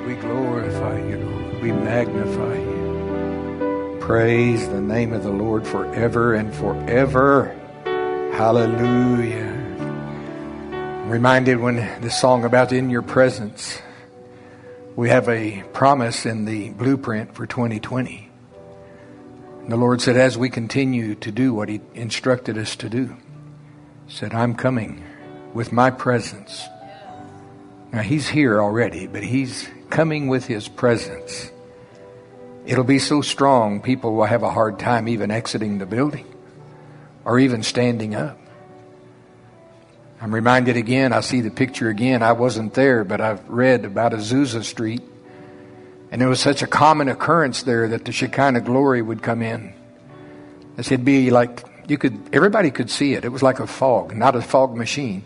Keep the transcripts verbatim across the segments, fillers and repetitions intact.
We glorify you, Lord. We magnify you. Praise the name of the Lord forever and forever. Hallelujah. I'm reminded when the song about in your presence, we have a promise in the blueprint for twenty twenty. And the Lord said, as we continue to do what He instructed us to do, He said, I'm coming with my presence. Now, He's here already, but He's coming with His presence. It'll be so strong, people will have a hard time even exiting the building or even standing up. I'm reminded again, I see the picture again. I wasn't there, but I've read about Azusa Street. And it was such a common occurrence there that the Shekinah glory would come in. It'd be like, you could, everybody could see it. It was like a fog, not a fog machine.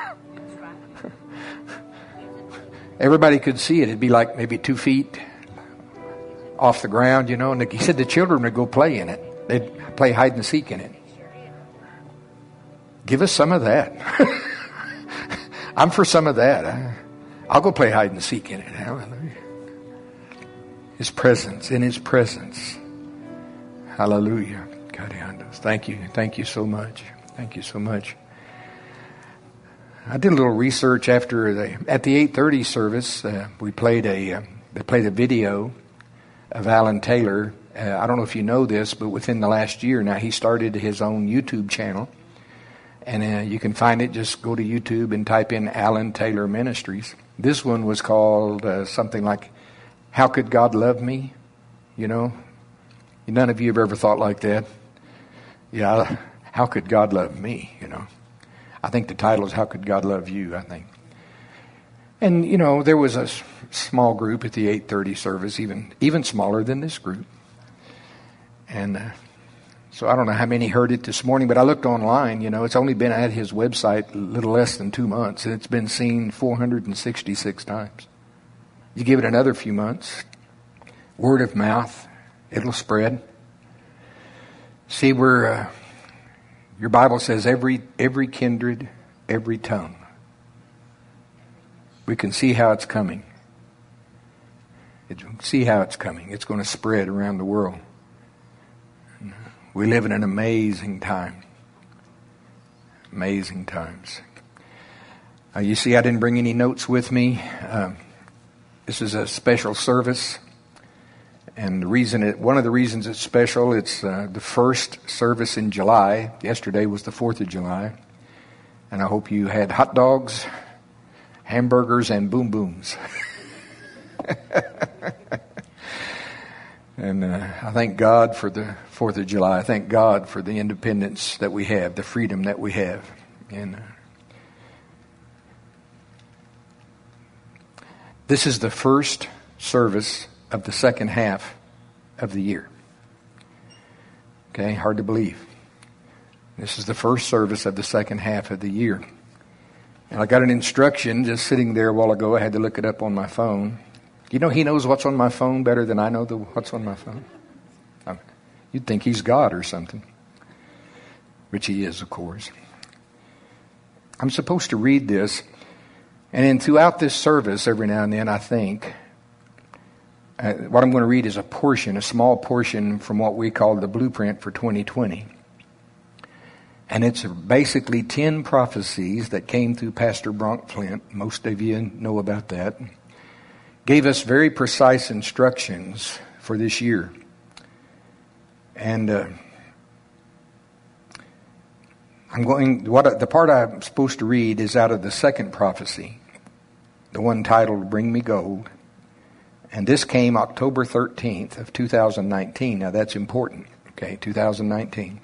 Everybody could see it. It'd be like maybe two feet off the ground, you know. And he said the children would go play in it. They'd play hide and seek in it. Give us some of that. I'm for some of that. I'll go play hide and seek in it. Hallelujah. His presence, in His presence. Hallelujah. God, thank you. Thank you so much. Thank you so much. I did a little research after the, at the eight thirty service. Uh, we played a uh, they played a video of Alan Taylor. Uh, I don't know if you know this, but within the last year now, he started his own YouTube channel. And uh, you can find it. Just go to YouTube and type in Alan Taylor Ministries. This one was called uh, something like, How Could God Love Me? You know, none of you have ever thought like that. Yeah, how could God love me? You know, I think the title is How Could God Love You? I think. And, you know, there was a small group at the eight thirty service, even even smaller than this group. And uh, so I don't know how many heard it this morning, but I looked online. You know, it's only been at his website a little less than two months, and it's been seen four hundred sixty-six times. You give it another few months, word of mouth, it'll spread. See, we're, uh, your Bible says every every kindred, every tongue. We can see how it's coming. It, see how it's coming. It's going to spread around the world. We live in an amazing time. Amazing times. Uh, you see, I didn't bring any notes with me. Uh, this is a special service. And the reason it, one of the reasons it's special, it's uh, the first service in July. Yesterday was the fourth of July. And I hope you had hot dogs, hamburgers, and boom booms. And uh, I thank God for the fourth of July. I thank God for the independence that we have, the freedom that we have. And uh, this is the first service of the second half of the year. Okay, hard to believe. This is the first service of the second half of the year. And I got an instruction just sitting there a while ago. I had to look it up on my phone. You know, He knows what's on my phone better than I know the, what's on my phone. I mean, you'd think He's God or something, which He is, of course. I'm supposed to read this, and then throughout this service, every now and then, I think, uh, what I'm going to read is a portion, a small portion from what we call the blueprint for twenty twenty. And it's basically ten prophecies that came through Pastor Bronk Flint. Most of you know about that. Gave us very precise instructions for this year. And uh, I'm going, what the part I'm supposed to read is out of the second prophecy, the one titled Bring Me Gold. And this came October thirteenth of two thousand nineteen. Now that's important, okay, two thousand nineteen.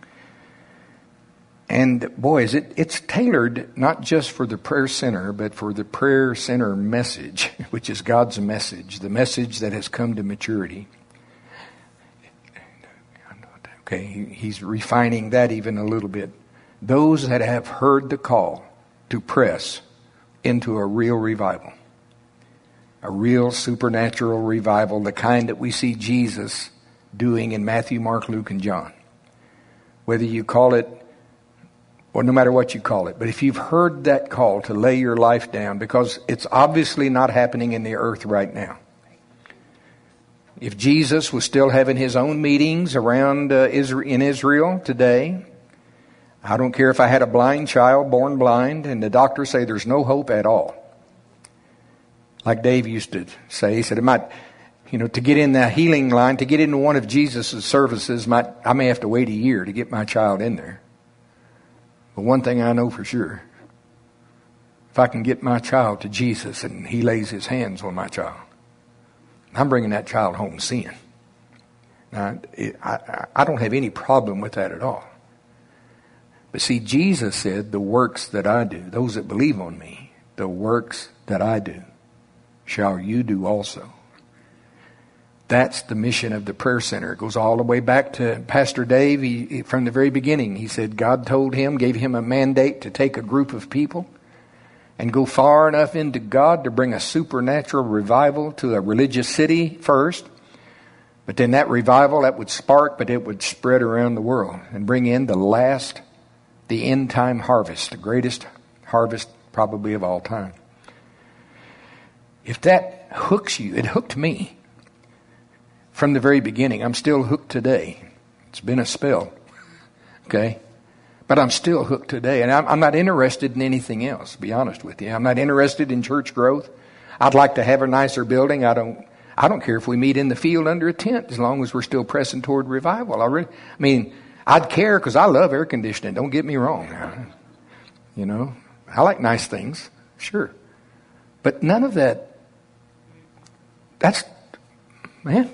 And boy, is it, it's tailored not just for the prayer center, but for the prayer center message, which is God's message, the message that has come to maturity. Okay, He's refining that even a little bit. Those that have heard the call to press into a real revival, a real supernatural revival, the kind that we see Jesus doing in Matthew, Mark, Luke, and John. Whether you call it or no matter what you call it, but if you've heard that call to lay your life down, because it's obviously not happening in the earth right now. If Jesus was still having his own meetings around uh, Israel, in Israel today, I don't care if I had a blind child born blind and the doctors say there's no hope at all. Like Dave used to say, he said, it might, you know, to get in the healing line, to get into one of Jesus' services, might, I may have to wait a year to get my child in there. But one thing I know for sure, if I can get my child to Jesus and he lays his hands on my child, I'm bringing that child home seeing. Now, it, I, I don't have any problem with that at all. But see, Jesus said, the works that I do, those that believe on me, the works that I do, shall you do also. That's the mission of the prayer center. It goes all the way back to Pastor Dave. He, from the very beginning, he said God told him, gave him a mandate to take a group of people and go far enough into God to bring a supernatural revival to a religious city first. But then that revival, that would spark, but it would spread around the world and bring in the last, the end time harvest, the greatest harvest probably of all time. If that hooks you, it hooked me from the very beginning. I'm still hooked today. It's been a spell. Okay? But I'm still hooked today. And I'm, I'm not interested in anything else, to be honest with you. I'm not interested in church growth. I'd like to have a nicer building. I don't I don't care if we meet in the field under a tent as long as we're still pressing toward revival. I, really, I mean, I'd care because I love air conditioning. Don't get me wrong. You know, I like nice things. Sure. But none of that. That's, man.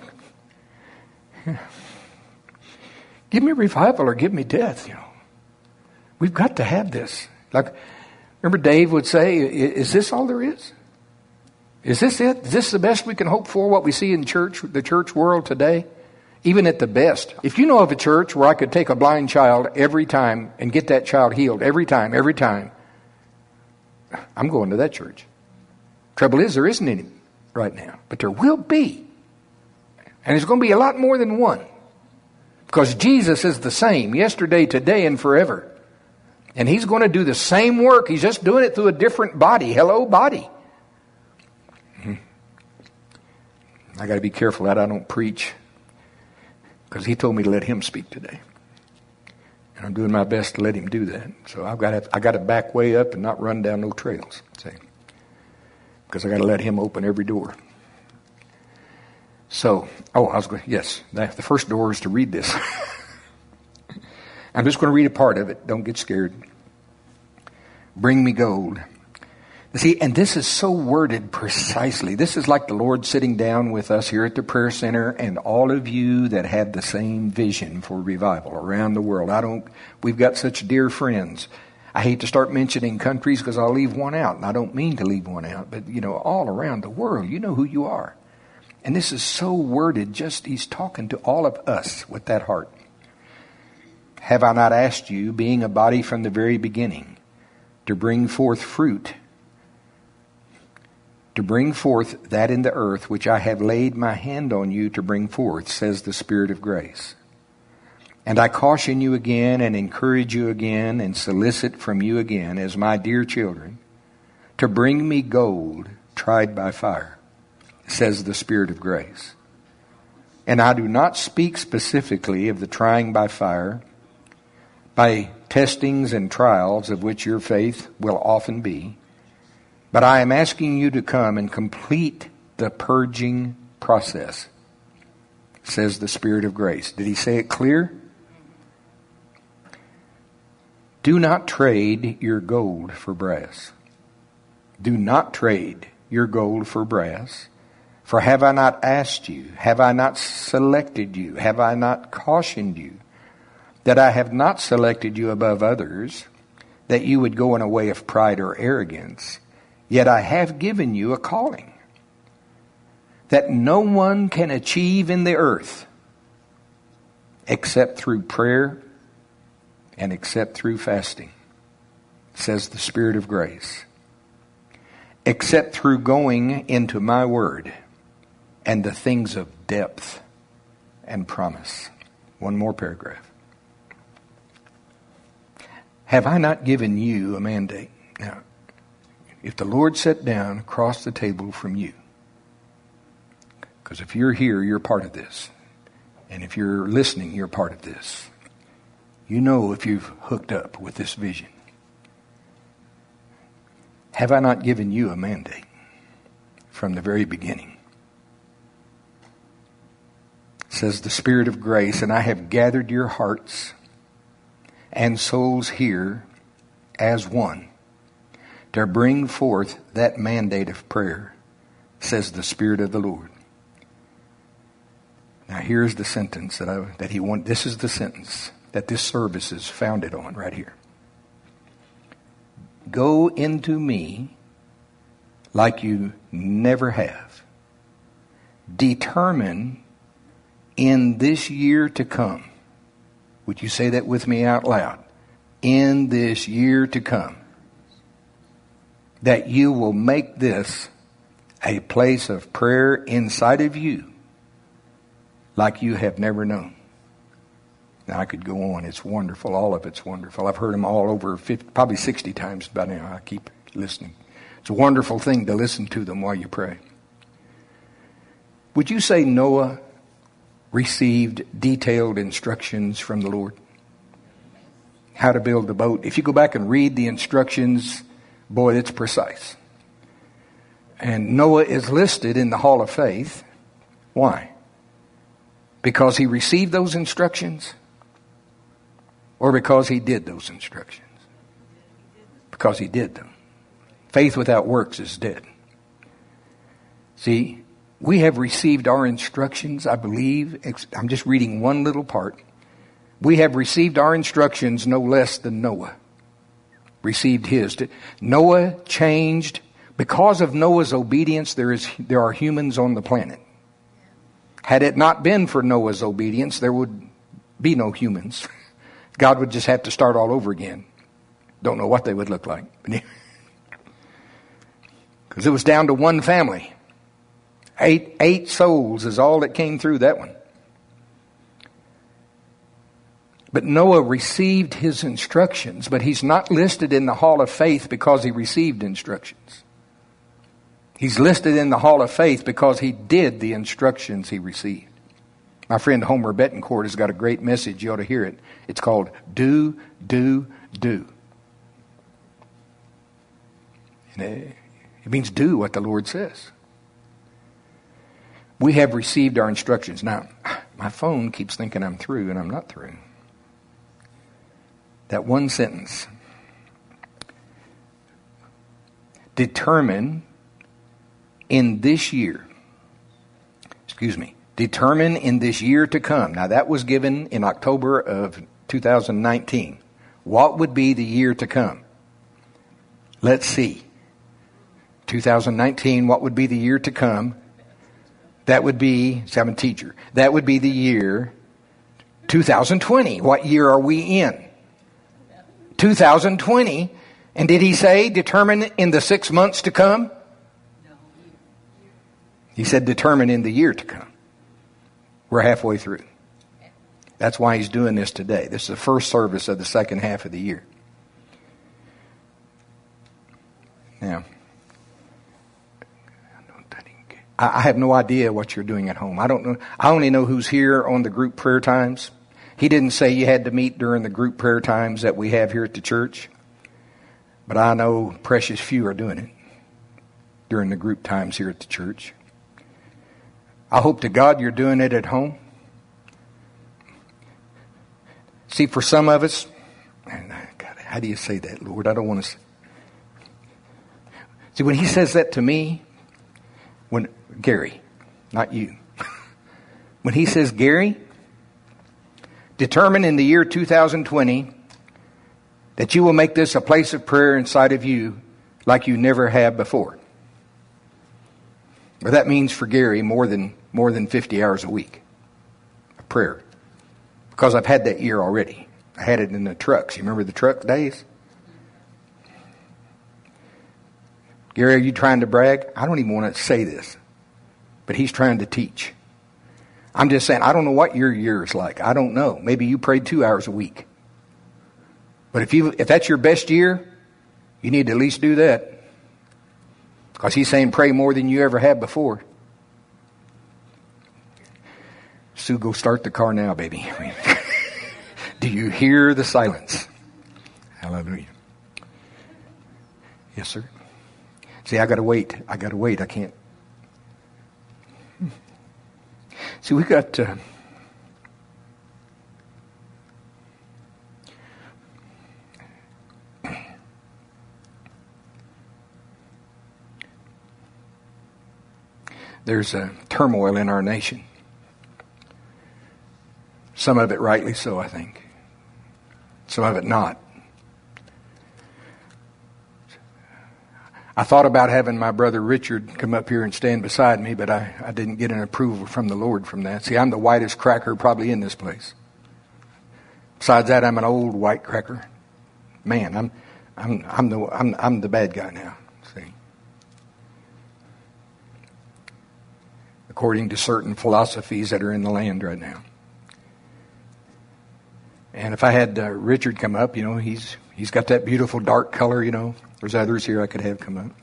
Give me revival or give me death, you know. We've got to have this. Like, remember Dave would say, is this all there is? Is this it? Is this the best we can hope for, what we see in church, the church world today? Even at the best. If you know of a church where I could take a blind child every time and get that child healed every time, every time, I'm going to that church. Trouble is, there isn't any right now. But there will be. And there's going to be a lot more than one. Because Jesus is the same yesterday, today, and forever. And he's going to do the same work. He's just doing it through a different body. Hello, body. I got to be careful that I don't preach. Because he told me to let him speak today. And I'm doing my best to let him do that. So I've got to, I got to back way up and not run down no trails. See? Because I got to let him open every door. So, oh, I was going, yes, the first door is to read this. I'm just going to read a part of it. Don't get scared. Bring me gold. See, and this is so worded precisely. This is like the Lord sitting down with us here at the prayer center and all of you that have the same vision for revival around the world. I don't, we've got such dear friends. I hate to start mentioning countries because I'll leave one out. And I don't mean to leave one out, but you know, all around the world, you know who you are. And this is so worded, just he's talking to all of us with that heart. Have I not asked you, being a body from the very beginning, to bring forth fruit, to bring forth that in the earth which I have laid my hand on you to bring forth, says the Spirit of grace. And I caution you again and encourage you again and solicit from you again, as my dear children, to bring me gold tried by fire, says the Spirit of grace. And I do not speak specifically of the trying by fire, by testings and trials of which your faith will often be, but I am asking you to come and complete the purging process, says the Spirit of grace. Did he say it clear? Do not trade your gold for brass. Do not trade your gold for brass. For have I not asked you, have I not selected you, have I not cautioned you, that I have not selected you above others, that you would go in a way of pride or arrogance, yet I have given you a calling, that no one can achieve in the earth except through prayer and except through fasting, says the Spirit of grace, except through going into my word and the things of depth and promise. One more paragraph. Have I not given you a mandate? Now, if the Lord sat down across the table from you, because if you're here, you're part of this. And if you're listening, you're part of this. You know if you've hooked up with this vision. Have I not given you a mandate from the very beginning? It says the Spirit of grace, and I have gathered your hearts and souls here as one to bring forth that mandate of prayer, says the Spirit of the Lord. Now here's the sentence that I that he want. This is the sentence that this service is founded on right here. Go into me like you never have. Determine in this year to come. Would you say that with me out loud? In this year to come. That you will make this a place of prayer inside of you like you have never known. Now I could go on. It's wonderful. All of it's wonderful. I've heard them all over fifty, probably sixty times by now. I keep listening. It's a wonderful thing to listen to them while you pray. Would you say Noah received detailed instructions from the Lord? How to build the boat. If you go back and read the instructions, boy, it's precise. And Noah is listed in the Hall of Faith. Why? Because he received those instructions? Or because he did those instructions? Because he did them. Faith without works is dead. See, we have received our instructions, I believe. I'm just reading one little part. We have received our instructions no less than Noah received his. Noah changed. Because of Noah's obedience, there is there are humans on the planet. Had it not been for Noah's obedience, there would be no humans. God would just have to start all over again. Don't know what they would look like. Because it was down to one family. Eight, eight souls is all that came through that one. But Noah received his instructions, but he's not listed in the Hall of Faith because he received instructions. He's listed in the Hall of Faith because he did the instructions he received. My friend Homer Betancourt has got a great message. You ought to hear it. It's called Do, Do, Do. And it means do what the Lord says. We have received our instructions. Now, my phone keeps thinking I'm through, and I'm not through. That one sentence. Determine in this year, excuse me, determine in this year to come. Now that was given in October of two thousand nineteen. What would be the year to come? Let's see. two thousand nineteen, what would be the year to come? That would be, see, I'm a teacher. That would be the year two thousand twenty. What year are we in? two thousand twenty. And did he say determine in the six months to come? He said determine in the year to come. We're halfway through. That's why he's doing this today. This is the first service of the second half of the year. Now, I have no idea what you're doing at home. I don't know. I only know who's here on the group prayer times. He didn't say you had to meet during the group prayer times that we have here at the church. But I know precious few are doing it during the group times here at the church. I hope to God you're doing it at home. See, for some of us, God, how do you say that, Lord? I don't want to. See, when he says that to me, when Gary, not you, when he says, Gary, determine in the year two thousand twenty that you will make this a place of prayer inside of you like you never have before. Well, that means for Gary more than more than fifty hours a week of prayer. Because I've had that year already. I had it in the trucks. You remember the truck days? Gary, are you trying to brag? I don't even want to say this. But he's trying to teach. I'm just saying, I don't know what your year is like. I don't know. Maybe you prayed two hours a week. But if you if that's your best year, you need to at least do that. Because he's saying pray more than you ever have before. Sue, go start the car now, baby. Do you hear the silence? Hallelujah. Yes, sir. See, I got to wait. I got to wait. I can't. See, we got to. There's a turmoil in our nation. Some of it rightly so, I think. Some of it not. I thought about having my brother Richard come up here and stand beside me, but I, I didn't get an approval from the Lord from that. See, I'm the whitest cracker probably in this place. Besides that, I'm an old white cracker. Man, I'm I'm I'm the I'm I'm the bad guy now. See, according to certain philosophies that are in the land right now. And if I had uh, Richard come up, you know, he's he's got that beautiful dark color, you know. There's others here I could have come up.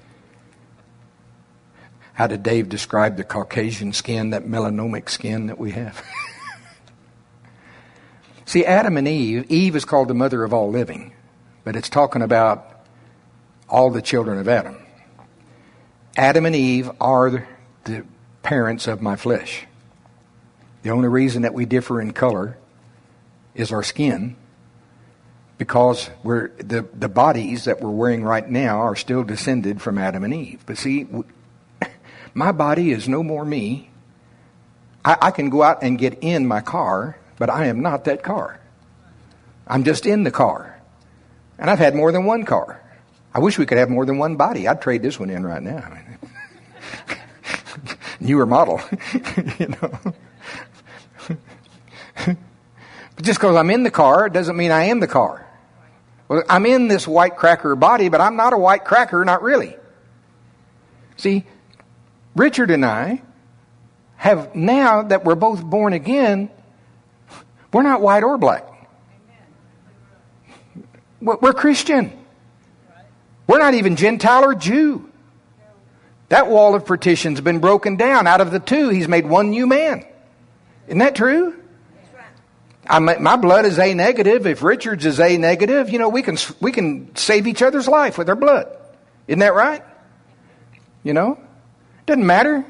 How did Dave describe the Caucasian skin, that melanomic skin that we have? See, Adam and Eve, Eve is called the mother of all living, but it's talking about all the children of Adam. Adam and Eve are the parents of my flesh. The only reason that we differ in color is our skin, because we're the, the bodies that we're wearing right now are still descended from Adam and Eve. But see, my body is no more me. I, I can go out and get in my car, but I am not that car. I'm just in the car. And I've had more than one car. I wish we could have more than one body. I'd trade this one in right now. I mean, newer model, you know. But just because I'm in the car doesn't mean I am the car. Well, I'm in this white cracker body, but I'm not a white cracker, not really. See, Richard and I have, now that we're both born again, we're not white or black. We're Christian. We're not even Gentile or Jew. That wall of partition's been broken down. Out of the two, he's made one new man. Isn't that true? I'm, my blood is A negative. If Richard's is A negative, you know, we can we can save each other's life with our blood. Isn't that right? You know? Doesn't matter.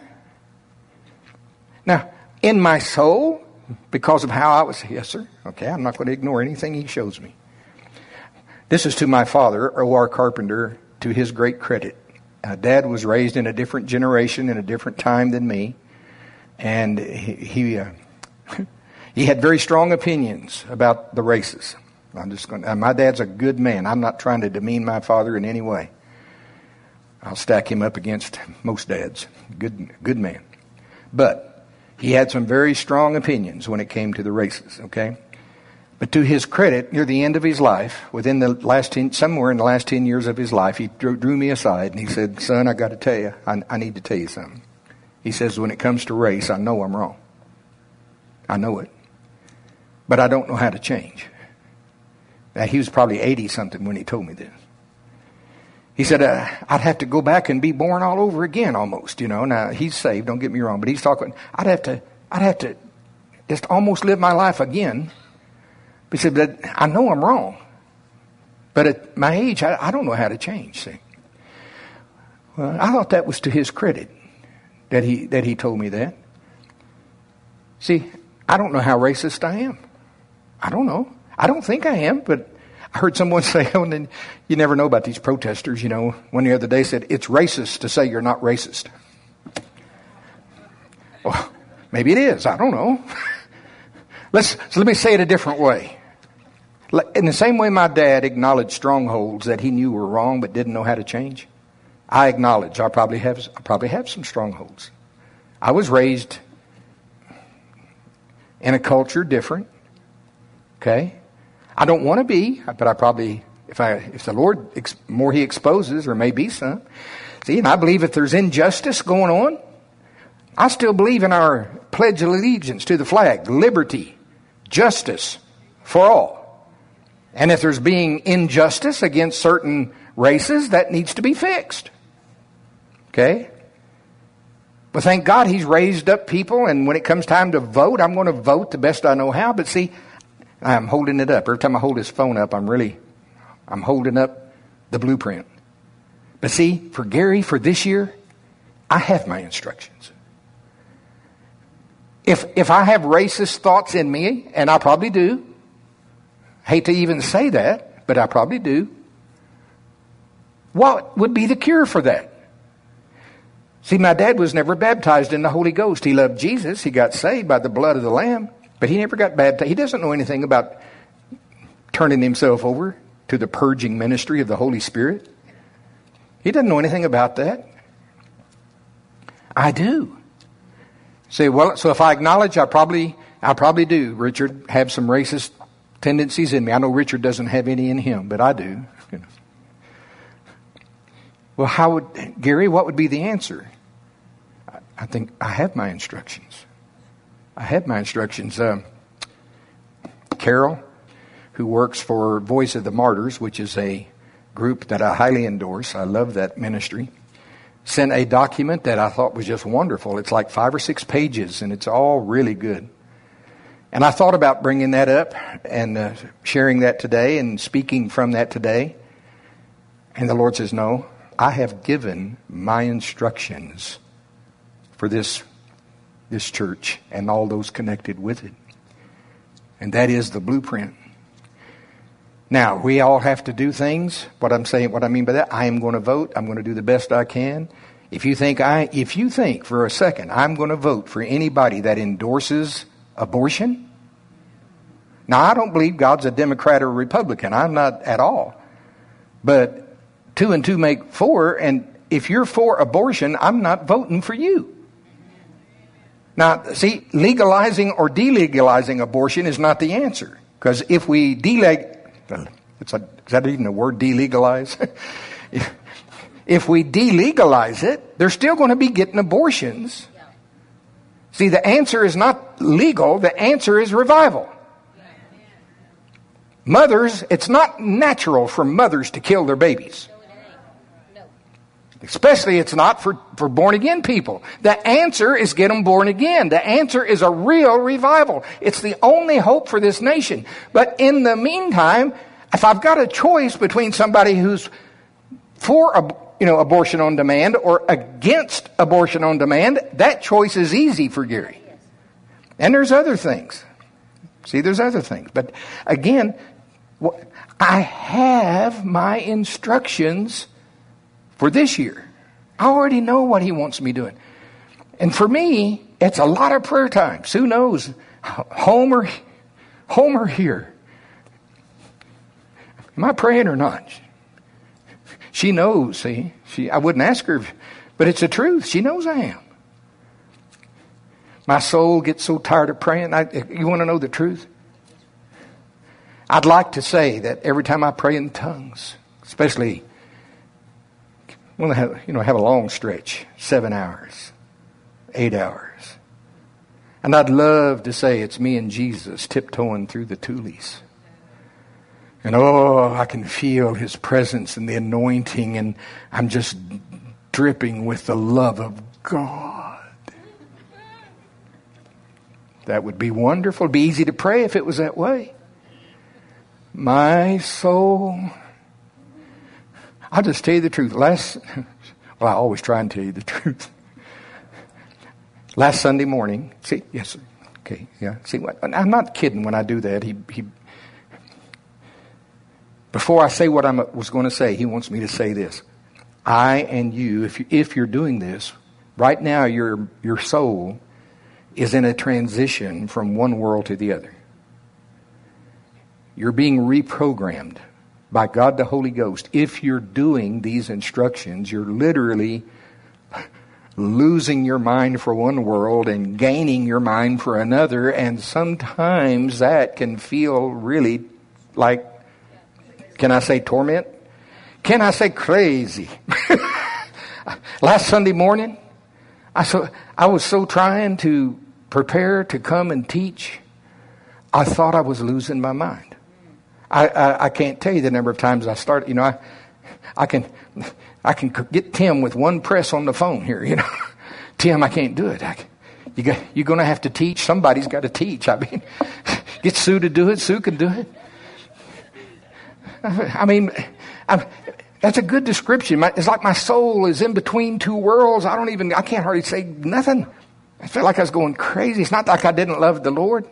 Now, in my soul, because of how I was, yes, sir. Okay, I'm not going to ignore anything he shows me. This is to my father, O R Carpenter, to his great credit. Uh, Dad was raised in a different generation, in a different time than me. And he... he uh, He had very strong opinions about the races. I'm just going. My dad's a good man. I'm not trying to demean my father in any way. I'll stack him up against most dads. Good, good man. But he had some very strong opinions when it came to the races. Okay, but to his credit, near the end of his life, within the last ten, somewhere in the last ten years of his life, he drew, drew me aside and he said, "Son, I got to tell you, I, I need to tell you something." He says, "When it comes to race, I know I'm wrong. I know it. But I don't know how to change." Now, he was probably eighty-something when he told me this. He said, uh, I'd have to go back and be born all over again almost, you know. Now, he's saved, don't get me wrong, but he's talking, I'd have to, I'd have to just almost live my life again. He said, but I know I'm wrong. But at my age, I, I don't know how to change, see. Well, I thought that was to his credit that he that he told me that. See, I don't know how racist I am. I don't know. I don't think I am, but I heard someone say, oh, and then you never know about these protesters, you know. One the other day said, it's racist to say you're not racist. Well, maybe it is. I don't know. Let's so let me say it a different way. In the same way my dad acknowledged strongholds that he knew were wrong but didn't know how to change, I acknowledge I probably have I probably have some strongholds. I was raised in a culture different. Okay? I don't want to be, but I probably, if I, if the Lord, ex, more he exposes, there may be some. See, and I believe if there's injustice going on, I still believe in our pledge of allegiance to the flag, liberty, justice for all. And if there's being injustice against certain races, that needs to be fixed. Okay? But thank God He's raised up people, and when it comes time to vote, I'm going to vote the best I know how. But see, I'm holding it up. Every time I hold this phone up, I'm really, I'm holding up the blueprint. But see, for Gary, for this year, I have my instructions. If if I have racist thoughts in me, and I probably do, hate to even say that, but I probably do, what would be the cure for that? See, my dad was never baptized in the Holy Ghost. He loved Jesus. He got saved by the blood of the Lamb, but he never got baptized. He doesn't know anything about turning himself over to the purging ministry of the Holy Spirit. He doesn't know anything about that. I do. Say, well, so if I acknowledge, I probably, I probably do, Richard, have some racist tendencies in me. I know Richard doesn't have any in him, but I do. You know. Well, how would, Gary, what would be the answer? I, I think I have my instructions. I have my instructions. Um, Carol, who works for Voice of the Martyrs, which is a group that I highly endorse. I love that ministry. Sent a document that I thought was just wonderful. It's like five or six pages, and it's all really good. And I thought about bringing that up and uh, sharing that today and speaking from that today. And the Lord says, no, I have given my instructions for this, this church and all those connected with it. And that is the blueprint. Now, we all have to do things. What I'm saying, what I mean by that, I am going to vote. I'm going to do the best I can. If you think I, if you think for a second I'm going to vote for anybody that endorses abortion, now I don't believe God's a Democrat or Republican. I'm not at all. But two and two make four, and if you're for abortion, I'm not voting for you. Now, see, legalizing or delegalizing abortion is not the answer. Because if we deleg... It's a, is that even a word, delegalize? if, if we delegalize it, they're still going to be getting abortions. See, the answer is not legal. The answer is revival. Mothers, it's not natural for mothers to kill their babies. Especially it's not for, for born-again people. The answer is get them born again. The answer is a real revival. It's the only hope for this nation. But in the meantime, if I've got a choice between somebody who's for you know, abortion on demand or against abortion on demand, that choice is easy for Gary. And there's other things. See, there's other things. But again, I have my instructions for this year. I already know what he wants me doing. And for me, it's a lot of prayer time. Sue knows. Home or, home or here. Am I praying or not? She knows, see. She, I wouldn't ask her, but it's the truth. She knows I am. My soul gets so tired of praying. I, you want to know the truth? I'd like to say that every time I pray in tongues, especially when I have, you know, have a long stretch, seven hours, eight hours. And I'd love to say it's me and Jesus tiptoeing through the tulies. And oh, I can feel His presence and the anointing, and I'm just dripping with the love of God. That would be wonderful. It'd be easy to pray if it was that way. My soul... I'll just tell you the truth. Last, well, I always try and tell you the truth. Last Sunday morning, see, yes, sir. Okay, yeah. See, what? I'm not kidding when I do that. He, he. Before I say what I was going to say, he wants me to say this. I and you, if you, if you're doing this right now, your your soul is in a transition from one world to the other. You're being reprogrammed by God the Holy Ghost. If you're doing these instructions, you're literally losing your mind for one world and gaining your mind for another. And sometimes that can feel really like, can I say torment? Can I say crazy? Last Sunday morning, I so I was so trying to prepare to come and teach, I thought I was losing my mind. I, I, I can't tell you the number of times I started, you know, I, I can, I can get Tim with one press on the phone here, you know. Tim, I can't do it. I, you got, you're going to have to teach. Somebody's got to teach. I mean, get Sue to do it. Sue can do it. I mean, I'm, that's a good description. My, it's like my soul is in between two worlds. I don't even, I can't hardly say nothing. I felt like I was going crazy. It's not like I didn't love the Lord.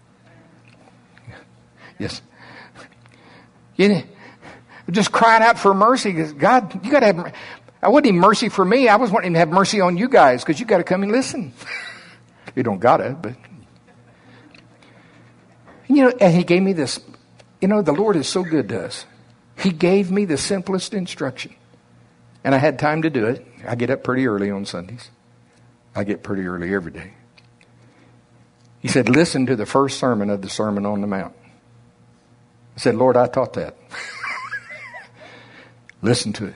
Yes. You know, just crying out for mercy. God, you got to have, I wasn't even mercy for me. I was wanting to have mercy on you guys because you got to come and listen. You don't got to, but. You know, and he gave me this, you know, the Lord is so good to us. He gave me the simplest instruction. And I had time to do it. I get up pretty early on Sundays. I get pretty early every day. He said, listen to the first sermon of the Sermon on the Mount. I said, Lord, I taught that. Listen to it.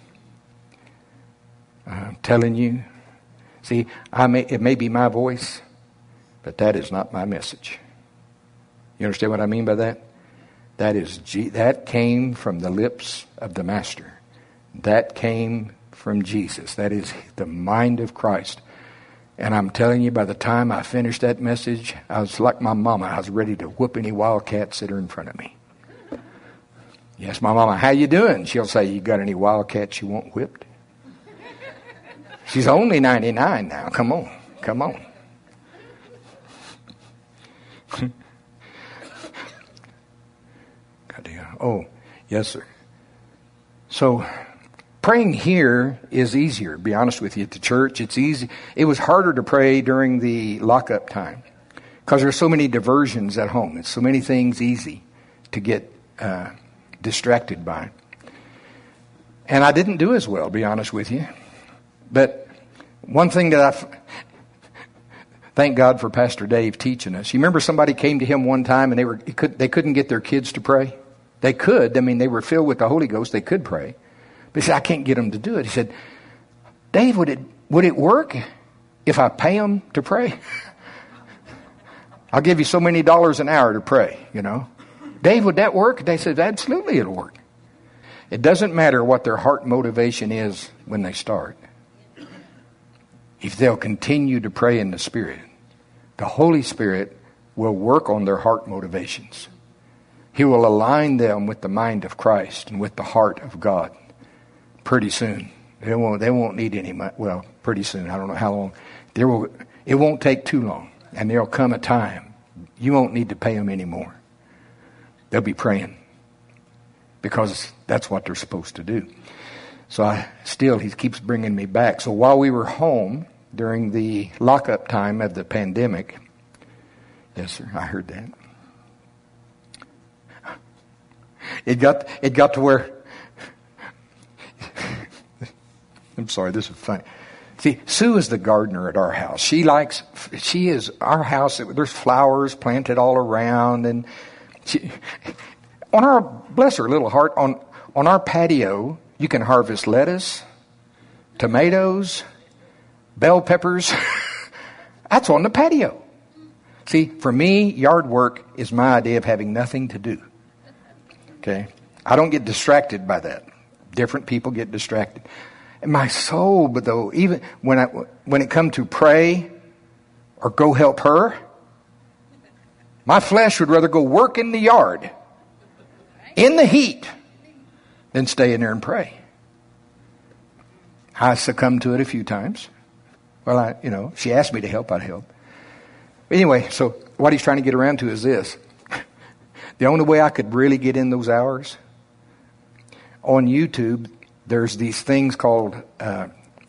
I'm telling you. See, I may, it may be my voice, but that is not my message. You understand what I mean by that? That is, G- that came from the lips of the Master. That came from Jesus. That is the mind of Christ. And I'm telling you, by the time I finished that message, I was like my mama. I was ready to whoop any wildcats that are in front of me. Yes, my mama, how you doing? She'll say, you got any wildcats you want whipped? She's only ninety-nine now. Come on. Come on. Oh, yes, sir. So, praying here is easier, to be honest with you. At the church, it's easy. It was harder to pray during the lockup time because there's so many diversions at home. It's so many things easy to get uh, distracted by. And I didn't do as well, to be honest with you. But one thing that I... F- Thank God for Pastor Dave teaching us. You remember somebody came to him one time and they were they couldn't get their kids to pray? They could. I mean, they were filled with the Holy Ghost. They could pray. But he said, I can't get them to do it. He said, Dave, would it, would it work if I pay them to pray? I'll give you so many dollars an hour to pray, you know. Dave, would that work? They said, absolutely it'll work. It doesn't matter what their heart motivation is when they start. If they'll continue to pray in the Spirit, the Holy Spirit will work on their heart motivations. He will align them with the mind of Christ and with the heart of God. Pretty soon. They won't, they won't need any money. Well, pretty soon. I don't know how long. There will, it won't take too long. And there'll come a time you won't need to pay them anymore. They'll be praying. Because that's what they're supposed to do. So I still, he keeps bringing me back. So while we were home during the lockup time of the pandemic, yes, sir, I heard that. It got it got to where I'm sorry, this is funny. See, Sue is the gardener at our house. She likes she is our house. There's flowers planted all around, and she, on our bless her little heart on on our patio. You can harvest lettuce, tomatoes, bell peppers. That's on the patio. See, for me, yard work is my idea of having nothing to do. Okay? I don't get distracted by that. Different people get distracted. And my soul, but though, even when I when it comes to pray or go help her, my flesh would rather go work in the yard in the heat than stay in there and pray. I succumbed to it a few times. Well, I, you know, she asked me to help, I'd help. But anyway, so what he's trying to get around to is this. The only way I could really get in those hours, on YouTube, there's these things called uh,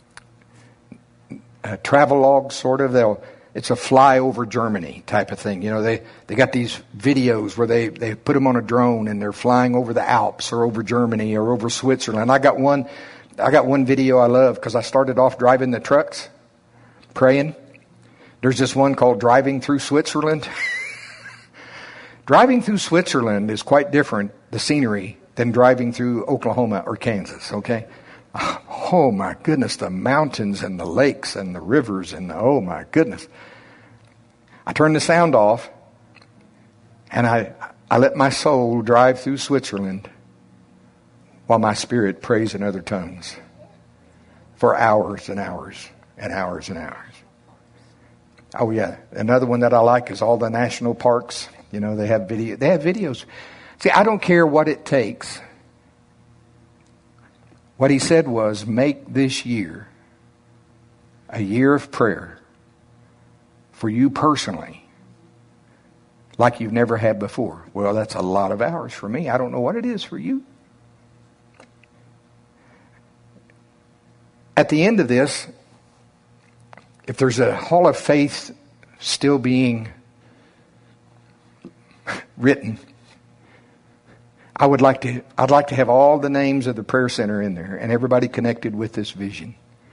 uh, travelogues, sort of. They'll It's a fly over Germany type of thing. You know, they, they got these videos where they, they put them on a drone and they're flying over the Alps or over Germany or over Switzerland. I got one, I got one video I love because I started off driving the trucks, praying. There's this one called Driving Through Switzerland. Driving through Switzerland is quite different, the scenery, than driving through Oklahoma or Kansas, okay? Oh my goodness, the mountains and the lakes and the rivers and the, oh my goodness. I turned the sound off and I I let my soul drive through Switzerland while my spirit prays in other tongues for hours and hours and hours and hours. Oh yeah, another one that I like is all the national parks. You know, they have video. They have videos. See, I don't care what it takes. What he said was, make this year a year of prayer for you personally, like you've never had before. Well, that's a lot of hours for me. I don't know what it is for you. At the end of this, if there's a hall of faith still being written, I would like to I'd like to have all the names of the prayer center in there and everybody connected with this vision.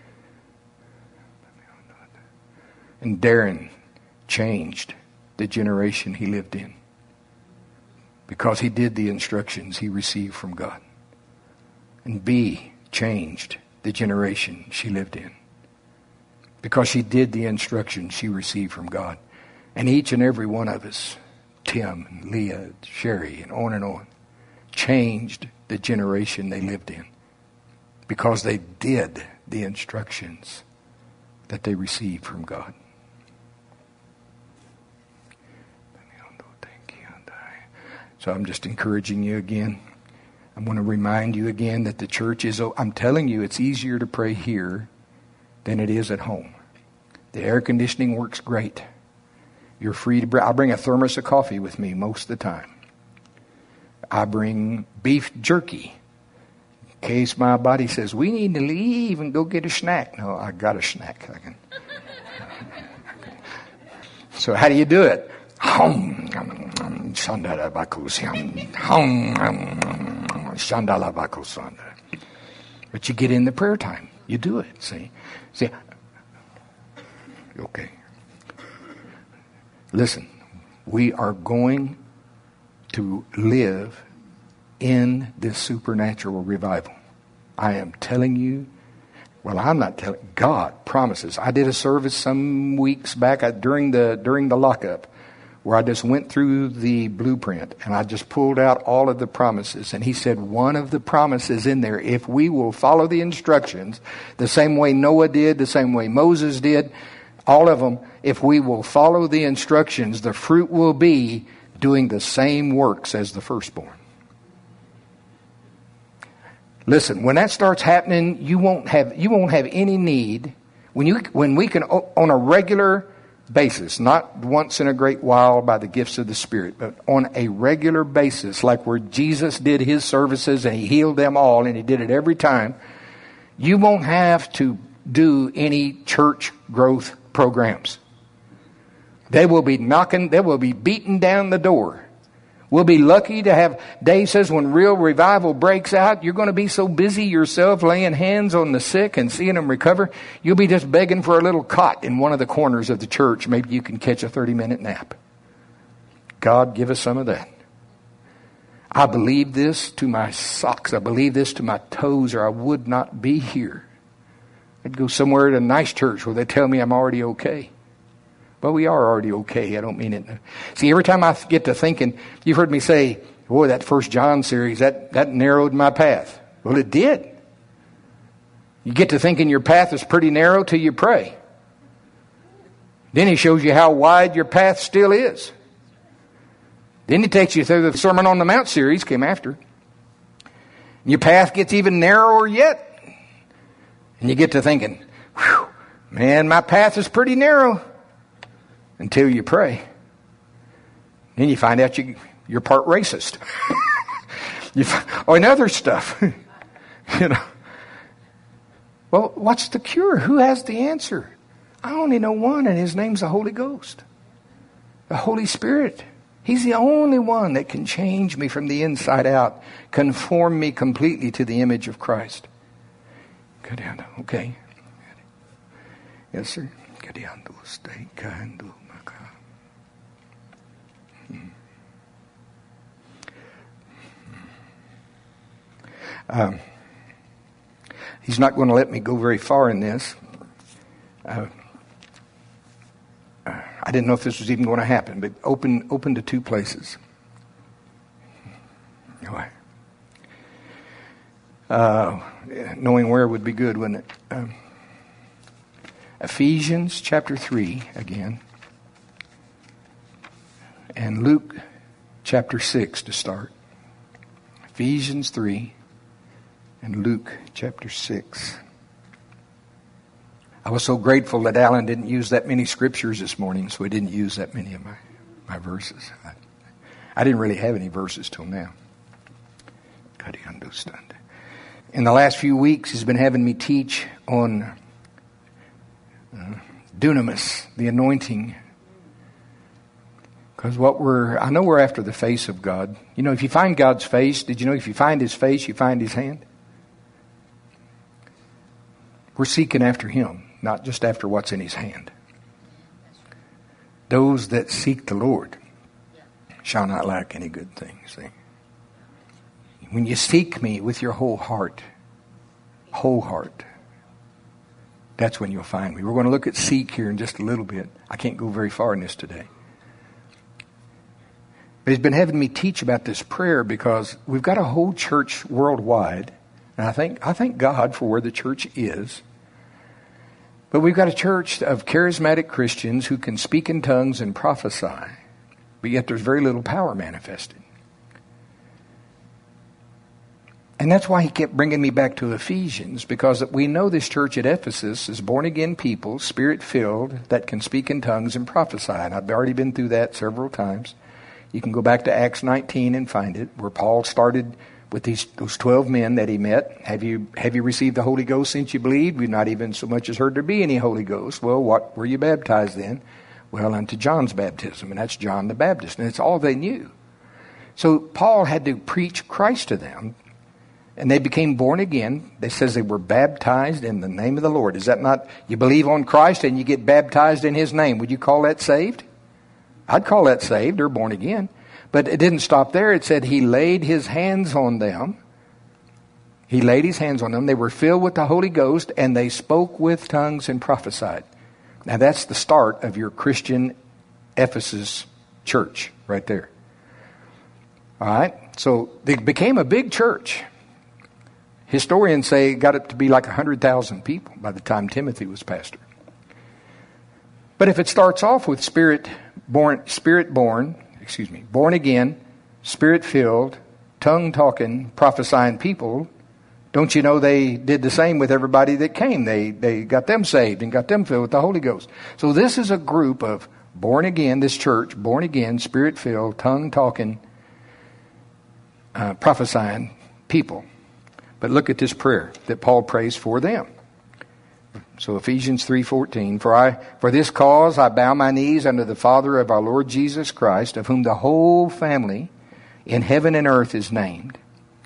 And Darren changed the generation he lived in because he did the instructions he received from God. And B changed the generation she lived in because she did the instructions she received from God. And each and every one of us, Tim and Leah, Sherry, and on and on, changed the generation they lived in because they did the instructions that they received from God. So I'm just encouraging you again. I want to remind you again that the church is, I'm telling you, it's easier to pray here than it is at home. The air conditioning works great. You're free to bring, I bring a thermos of coffee with me most of the time. I bring beef jerky in case my body says, we need to leave and go get a snack. No, I got a snack. I can. So how do you do it? Hum, shandala bakus, hum, shandala bakus. But you get in the prayer time. You do it. See, see. Okay. Listen, we are going to live in this supernatural revival. I am telling you, well, I'm not telling, God promises. I did a service some weeks back during the during the lockup where I just went through the blueprint and I just pulled out all of the promises. And he said one of the promises in there, if we will follow the instructions the same way Noah did, the same way Moses did, all of them, if we will follow the instructions, the fruit will be doing the same works as the firstborn. Listen, when that starts happening, you won't have you won't have any need when you when we can on a regular basis, not once in a great while by the gifts of the Spirit, but on a regular basis, like where Jesus did his services and he healed them all and he did it every time, you won't have to do any church growth programs. They will be knocking, they will be beating down the door. We'll be lucky to have, Dave says, when real revival breaks out, you're going to be so busy yourself laying hands on the sick and seeing them recover, you'll be just begging for a little cot in one of the corners of the church. Maybe you can catch a thirty-minute nap. God, give us some of that. I believe this to my socks. I believe this to my toes, or I would not be here. I'd go somewhere at a nice church where they tell me I'm already okay. Well, we are already okay. I don't mean it. See, every time I get to thinking, you've heard me say, boy, that First John series, that, that narrowed my path. Well, it did. You get to thinking your path is pretty narrow till you pray. Then he shows you how wide your path still is. Then he takes you through the Sermon on the Mount series, came after. And your path gets even narrower yet. And you get to thinking, whew, man, my path is pretty narrow. Until you pray. Then you find out you, you're part racist. you find, or in other stuff. you know. Well, what's the cure? Who has the answer? I only know one, and his name's the Holy Ghost. The Holy Spirit. He's the only one that can change me from the inside out. Conform me completely to the image of Christ. Okay. Yes, sir. Um, he's not going to let me go very far in this. Uh, I didn't know if this was even going to happen, but open open to two places. Uh, knowing where would be good, wouldn't it? Um, Ephesians chapter three again. And Luke chapter six to start. Ephesians three and Luke chapter six. I was so grateful that Alan didn't use that many scriptures this morning, so he didn't use that many of my, my verses. I, I didn't really have any verses till now. God, you understand. In the last few weeks, he's been having me teach on uh, dunamis, the anointing. Because what we're, I know we're after the face of God. You know, if you find God's face, did you know if you find His face, you find His hand? We're seeking after Him, not just after what's in His hand. Those that seek the Lord shall not lack any good thing. See? When you seek me with your whole heart, whole heart, that's when you'll find me. We're going to look at seek here in just a little bit. I can't go very far in this today. But he's been having me teach about this prayer because we've got a whole church worldwide. And I think I thank God for where the church is. But we've got a church of charismatic Christians who can speak in tongues and prophesy. But yet there's very little power manifested. And that's why he kept bringing me back to Ephesians, because we know this church at Ephesus is born-again people, spirit-filled, that can speak in tongues and prophesy. And I've already been through that several times. You can go back to Acts nineteen and find it, where Paul started with these those twelve men that he met. Have you have you received the Holy Ghost since you believed? We've not even so much as heard there be any Holy Ghost. Well, what were you baptized in? Well, unto John's baptism, and that's John the Baptist, and it's all they knew. So Paul had to preach Christ to them, and they became born again. They says they were baptized in the name of the Lord. Is that not, you believe on Christ and you get baptized in His name? Would you call that saved? I'd call that saved or born again. But it didn't stop there. It said He laid His hands on them. He laid His hands on them. They were filled with the Holy Ghost, and they spoke with tongues and prophesied. Now that's the start of your Christian Ephesus church right there. All right? So they became a big church. Historians say it got up to be like one hundred thousand people by the time Timothy was pastor. But if it starts off with spirit born, spirit born, excuse me, born again, spirit filled, tongue talking, prophesying people, don't you know they did the same with everybody that came? They they got them saved and got them filled with the Holy Ghost. So this is a group of born again, this church, born again, spirit filled, tongue talking, uh, prophesying people. But look at this prayer that Paul prays for them. So Ephesians three fourteen, for I for this cause I bow my knees unto the Father of our Lord Jesus Christ, of whom the whole family in heaven and earth is named,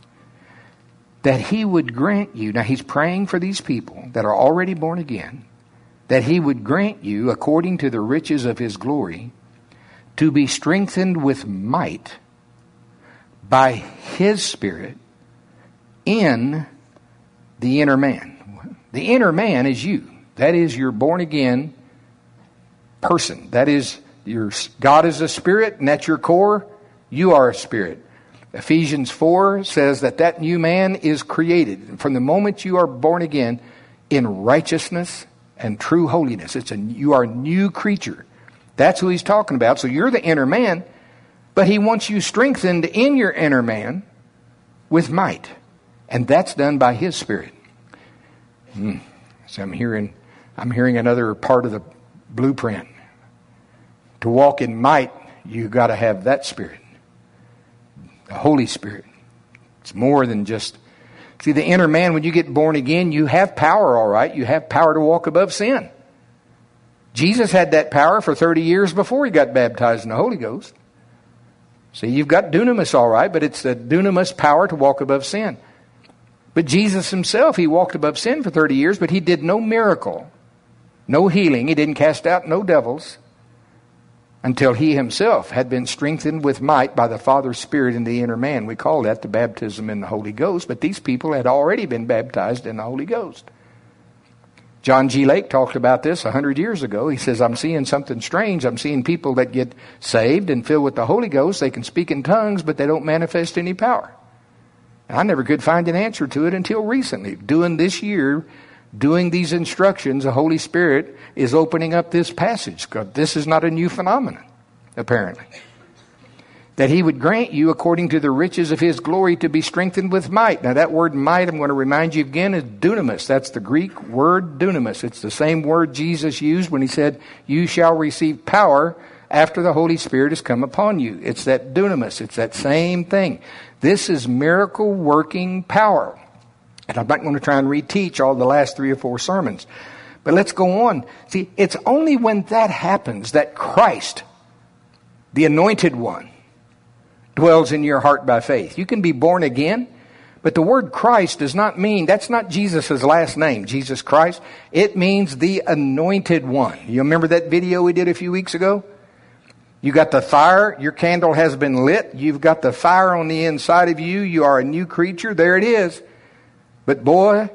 that He would grant you, now he's praying for these people that are already born again, that He would grant you, according to the riches of His glory, to be strengthened with might by His Spirit in the inner man. The inner man is you. That is your born again person. That is your, God is a spirit, and that's your core. You are a spirit. Ephesians four says that that new man is created from the moment you are born again in righteousness and true holiness. It's a, you are a new creature. That's who he's talking about. So you're the inner man, but he wants you strengthened in your inner man with might. And that's done by His Spirit. Hmm. So I'm hearing, I'm hearing another part of the blueprint. To walk in might, you got to have that Spirit, the Holy Spirit. It's more than just. See, the inner man, when you get born again, you have power, all right. You have power to walk above sin. Jesus had that power for thirty years before He got baptized in the Holy Ghost. See, you've got dunamis, all right, but it's the dunamis power to walk above sin. But Jesus Himself, He walked above sin for thirty years, but He did no miracle, no healing. He didn't cast out no devils until He Himself had been strengthened with might by the Father's Spirit in the inner man. We call that the baptism in the Holy Ghost, but these people had already been baptized in the Holy Ghost. John G. Lake talked about this a hundred years ago. He says, I'm seeing something strange. I'm seeing people that get saved and filled with the Holy Ghost. They can speak in tongues, but they don't manifest any power. I never could find an answer to it until recently. Doing this year, doing these instructions, the Holy Spirit is opening up this passage. God, this is not a new phenomenon, apparently. That he would grant you, according to the riches of his glory, to be strengthened with might. Now that word might, I'm going to remind you again, is dunamis. That's the Greek word dunamis. It's the same word Jesus used when he said, you shall receive power after the Holy Spirit has come upon you. It's that dunamis. It's that same thing. This is miracle working power. And I'm not going to try and reteach all the last three or four sermons. But let's go on. See, it's only when that happens that Christ, the anointed one, dwells in your heart by faith. You can be born again, but the word Christ does not mean, that's not Jesus' last name, Jesus Christ. It means the anointed one. You remember that video we did a few weeks ago? You got the fire, your candle has been lit, you've got the fire on the inside of you, you are a new creature, there it is. But boy,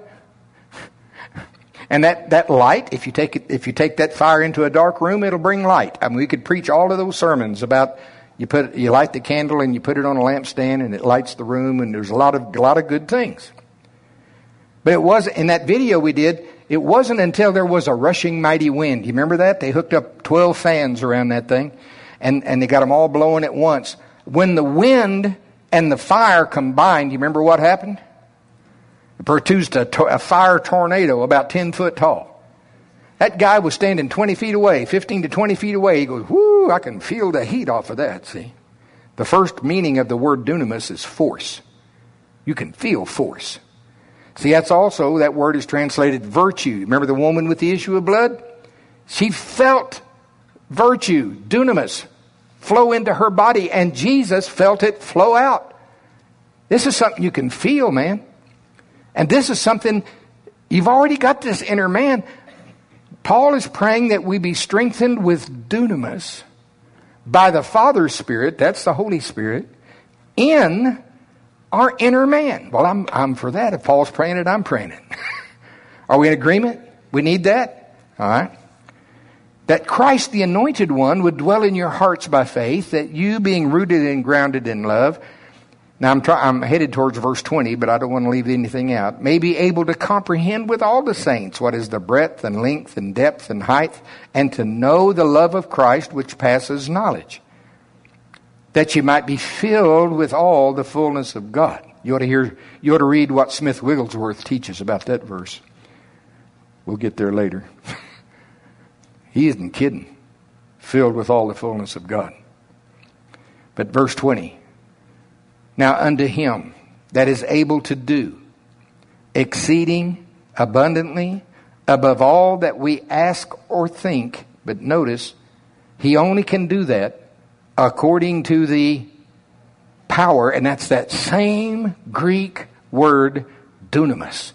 and that, that light, if you take it, if you take that fire into a dark room, it'll bring light. I mean, we could preach all of those sermons about you put you light the candle and you put it on a lampstand and it lights the room, and there's a lot of a lot of good things. But it wasn't in that video we did. It wasn't until there was a rushing mighty wind. You remember that? They hooked up twelve fans around that thing, and and they got them all blowing at once. When the wind and the fire combined, you remember what happened? It produced a, to- a fire tornado about ten foot tall. That guy was standing twenty feet away, fifteen to twenty feet away. He goes, whoo, I can feel the heat off of that, see? The first meaning of the word dunamis is force. You can feel force. See, that's also, that word is translated virtue. Remember the woman with the issue of blood? She felt virtue, dunamis, flow into her body, and Jesus felt it flow out. This is something you can feel, man. And this is something, you've already got this inner man. Paul is praying that we be strengthened with dunamis by the Father's Spirit, that's the Holy Spirit, in our inner man. Well, I'm I'm for that. If Paul's praying it, I'm praying it. Are we in agreement? We need that? All right. That Christ, the Anointed One, would dwell in your hearts by faith, that you, being rooted and grounded in love. Now, I'm, try, I'm headed towards verse twenty, but I don't want to leave anything out. May be able to comprehend with all the saints what is the breadth and length and depth and height, and to know the love of Christ which passes knowledge, that you might be filled with all the fullness of God. You ought to hear, you ought to read what Smith Wigglesworth teaches about that verse. We'll get there later. He isn't kidding. Filled with all the fullness of God. But verse twenty. Now unto him that is able to do exceeding abundantly above all that we ask or think. But notice, he only can do that according to the power, and that's that same Greek word dunamis.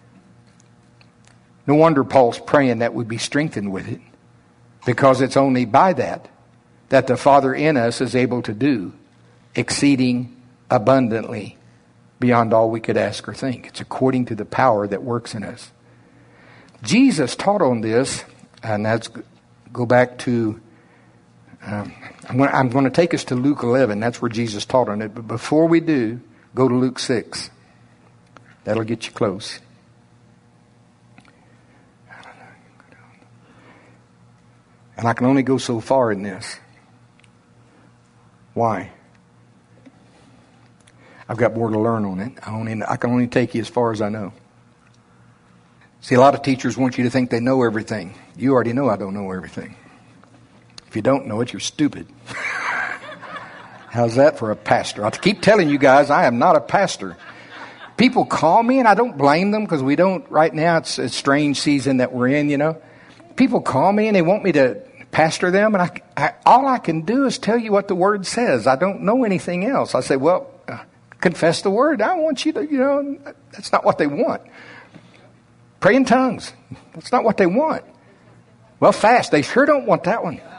No wonder Paul's praying that we be strengthened with it, because it's only by that that the Father in us is able to do exceeding abundantly beyond all we could ask or think. It's according to the power that works in us. Jesus taught on this, and let's go back to, um, I'm going, to, I'm going to take us to Luke eleven. That's where Jesus taught on it. But before we do, go to Luke six. That'll get you close. And I can only go so far in this. Why? I've got more to learn on it. I, only, I can only take you as far as I know. See, a lot of teachers want you to think they know everything. You already know I don't know everything. If you don't know it, you're stupid. How's that for a pastor? I keep telling you guys, I am not a pastor. People call me, and I don't blame them, because we don't, right now, it's a strange season that we're in, you know. People call me, and they want me to pastor them, and I, I, all I can do is tell you what the Word says. I don't know anything else. I say, well, uh, confess the Word. I want you to, you know, that's not what they want. Pray in tongues. That's not what they want. Well, fast. They sure don't want that one.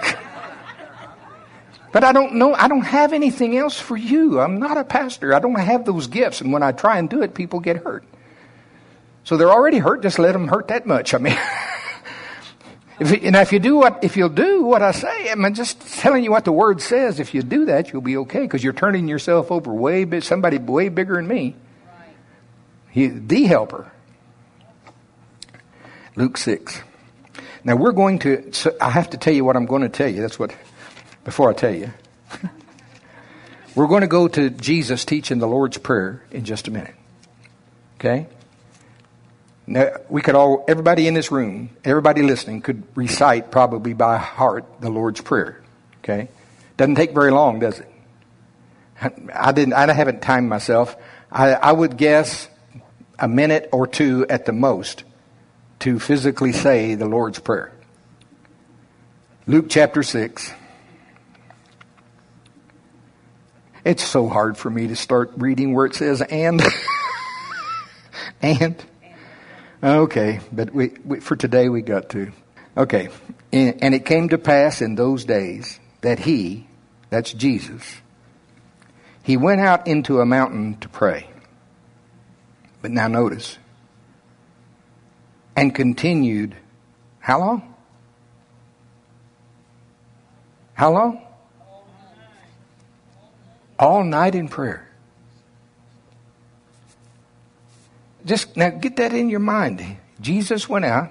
But I don't know. I don't have anything else for you. I'm not a pastor. I don't have those gifts. And when I try and do it, people get hurt. So they're already hurt. Just let them hurt that much. I mean, If, and if you do what, if you'll do what I say, I'm just telling you what the Word says. If you do that, you'll be okay, because you're turning yourself over way big, somebody way bigger than me. He, the helper. Luke six. Now we're going to, so I have to tell you what I'm going to tell you. That's what, before I tell you. We're going to go to Jesus teaching the Lord's Prayer in just a minute. Okay? Now, we could all, everybody in this room, everybody listening could recite probably by heart the Lord's Prayer. Okay? Doesn't take very long, does it? I didn't, I haven't timed myself. I, I would guess a minute or two at the most to physically say the Lord's Prayer. Luke chapter six. It's so hard for me to start reading where it says and. and. Okay, but we, we for today we got to. Okay, and, and it came to pass in those days that he, that's Jesus, he went out into a mountain to pray. But now notice. And continued, how long? How long? All night in prayer. Just now get that in your mind. Jesus went out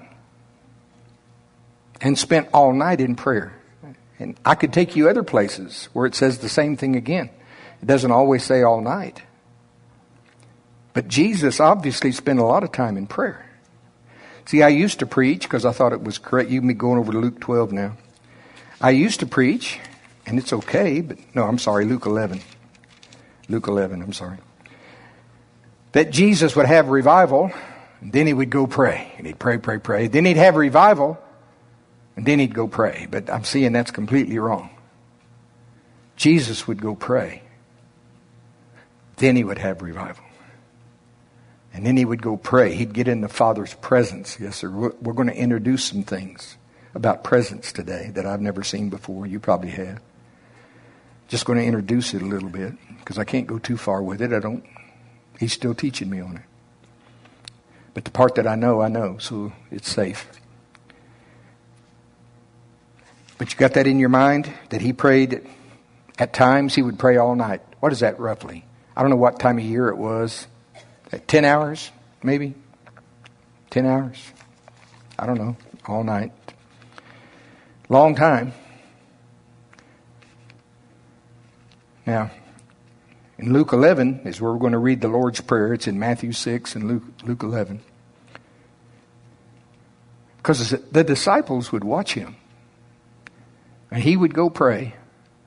and spent all night in prayer. And I could take you other places where it says the same thing again. It doesn't always say all night. But Jesus obviously spent a lot of time in prayer. See, I used to preach because I thought it was correct. You can be going over to Luke twelve now. I used to preach, and it's okay, but no, I'm sorry, Luke eleven. Luke eleven, I'm sorry. That Jesus would have revival, and then he would go pray. And he'd pray, pray, pray. Then he'd have revival, and then he'd go pray. But I'm seeing that's completely wrong. Jesus would go pray. Then he would have revival. And then he would go pray. He'd get in the Father's presence. Yes, sir. We're, we're going to introduce some things about presence today that I've never seen before. You probably have. Just going to introduce it a little bit because I can't go too far with it. I don't. He's still teaching me on it. But the part that I know, I know, so it's safe. But you got that in your mind that he prayed at times he would pray all night. What is that roughly? I don't know what time of year it was. Ten hours, maybe? Ten hours? I don't know. All night. Long time. Now, in Luke eleven is where we're going to read the Lord's Prayer. It's in Matthew six and Luke, Luke eleven. Because the disciples would watch him. And he would go pray.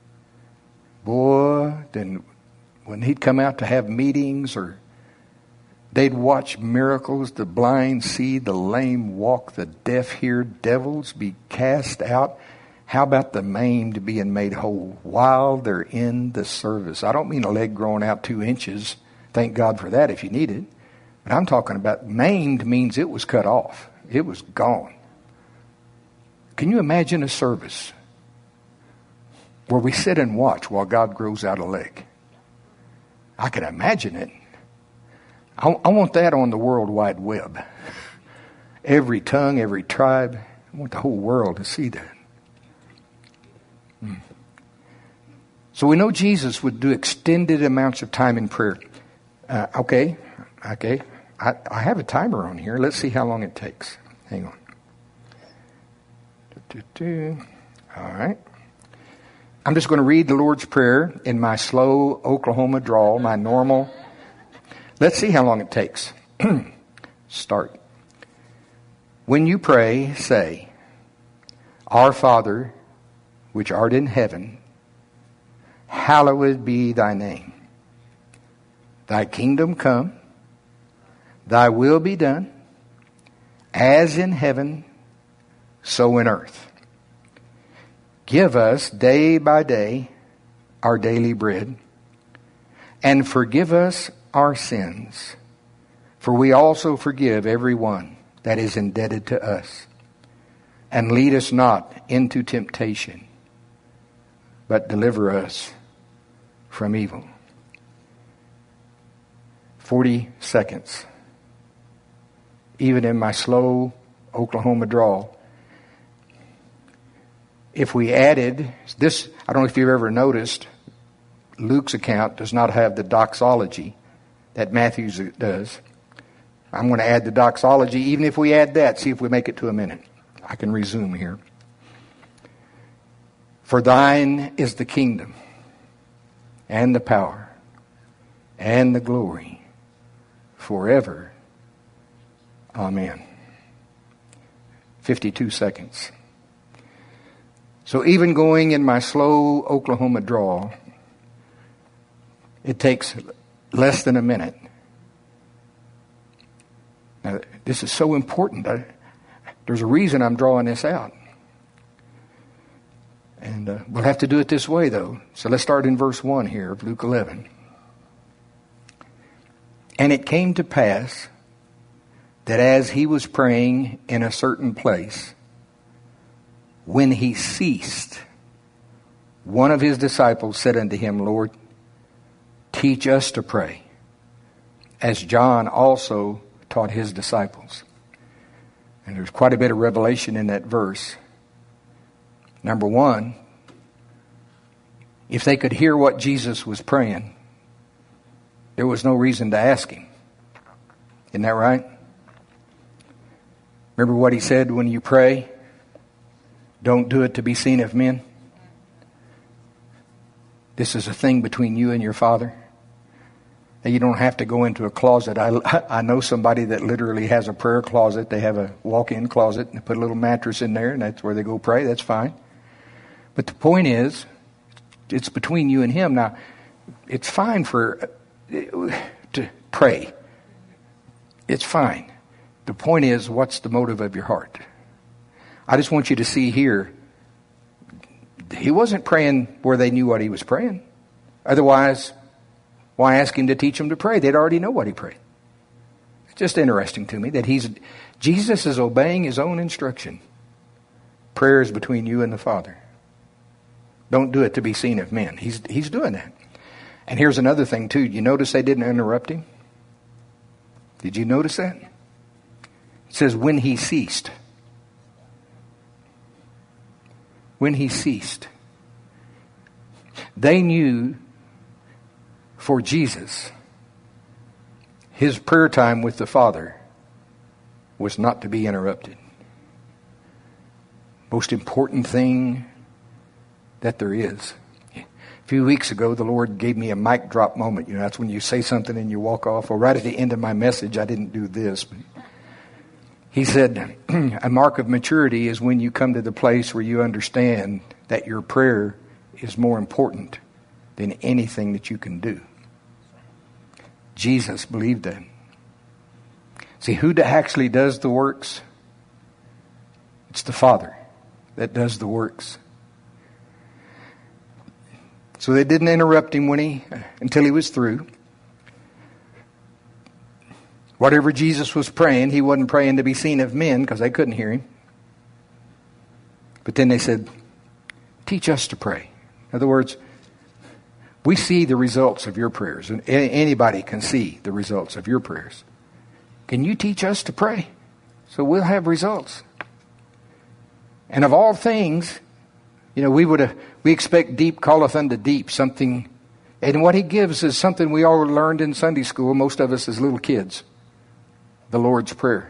Boy, then when he'd come out to have meetings or they'd watch miracles, the blind see, the lame walk, the deaf hear, devils be cast out. How about the maimed being made whole while they're in the service? I don't mean a leg growing out two inches. Thank God for that if you need it. But I'm talking about maimed means it was cut off. It was gone. Can you imagine a service where we sit and watch while God grows out a leg? I can imagine it. I, I want that on the World Wide Web. Every tongue, every tribe. I want the whole world to see that. Hmm. So we know Jesus would do extended amounts of time in prayer. Uh, okay, okay. I, I have a timer on here. Let's see how long it takes. Hang on. Do, do, do. All right. I'm just going to read the Lord's Prayer in my slow Oklahoma drawl, my normal. Let's see how long it takes. Start. When you pray, say, Our Father, which art in heaven, hallowed be thy name. Thy kingdom come, thy will be done, as in heaven, so in earth. Give us day by day our daily bread, and forgive us our sins, for we also forgive everyone that is indebted to us. And lead us not into temptation, but deliver us from evil. Forty seconds. Even in my slow Oklahoma drawl. if we added this, I don't know if you've ever noticed, Luke's account does not have the doxology that Matthew's does. I'm going to add the doxology. Even if we add that, see if we make it to a minute. I can resume here. For thine is the kingdom and the power and the glory forever. Amen. fifty-two seconds. So even going in my slow Oklahoma drawl, it takes less than a minute. Now, this is so important. I, there's a reason I'm drawing this out. And uh, we'll have to do it this way, though. So let's start in verse one here of Luke eleven. And it came to pass that as he was praying in a certain place, when he ceased, one of his disciples said unto him, Lord, teach us to pray, as John also taught his disciples. And there's quite a bit of revelation in that verse. Number one, if they could hear what Jesus was praying, there was no reason to ask him. Isn't that right? Remember what he said when you pray? Don't do it to be seen of men. This is a thing between you and your Father. And you don't have to go into a closet. I, I know somebody that literally has a prayer closet. They have a walk-in closet and they put a little mattress in there and that's where they go pray. That's fine. But the point is, it's between you and him. Now, it's fine for to pray. It's fine. The point is, what's the motive of your heart? I just want you to see here, he wasn't praying where they knew what he was praying. Otherwise, why ask him to teach them to pray? They'd already know what he prayed. It's just interesting to me that he's Jesus is obeying his own instruction. Prayer is between you and the Father. Don't do it to be seen of men. He's he's doing that. And here's another thing too. You notice they didn't interrupt him? Did you notice that? It says when he ceased. When he ceased. They knew for Jesus, his prayer time with the Father was not to be interrupted. Most important thing that there is. A few weeks ago, the Lord gave me a mic drop moment. You know, that's when you say something and you walk off. Well, right at the end of my message, I didn't do this. But he said, a mark of maturity is when you come to the place where you understand that your prayer is more important than anything that you can do. Jesus believed that. See, who actually does the works? It's the Father that does the works. So they didn't interrupt him when he until he was through. Whatever Jesus was praying, he wasn't praying to be seen of men because they couldn't hear him. But then they said, teach us to pray. In other words, we see the results of your prayers. And anybody can see the results of your prayers. Can you teach us to pray? So we'll have results. And of all things, you know, we would have, we expect deep calleth unto deep, something. And what he gives is something we all learned in Sunday school, most of us as little kids. The Lord's Prayer.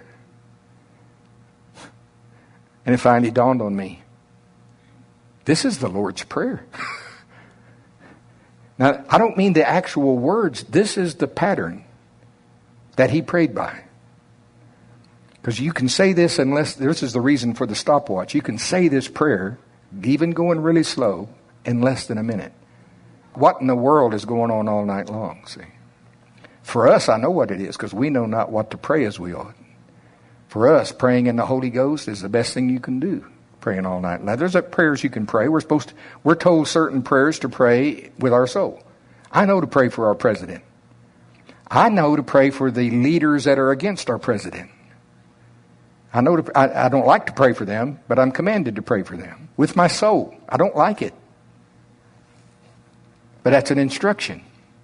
And it finally dawned on me. This is the Lord's Prayer. Now, I don't mean the actual words. This is the pattern that he prayed by. Because you can say this unless, this is the reason for the stopwatch. You can say this prayer, even going really slow, in less than a minute. What in the world is going on all night long, see? For us, I know what it is, because we know not what to pray as we ought. For us, praying in the Holy Ghost is the best thing you can do. Praying all night. Now, there's prayers you can pray. We're supposed to, we're told certain prayers to pray with our soul. I know to pray for our president. I know to pray for the leaders that are against our president. I know to, I, I don't like to pray for them, but I'm commanded to pray for them with my soul. I don't like it, but that's an instruction.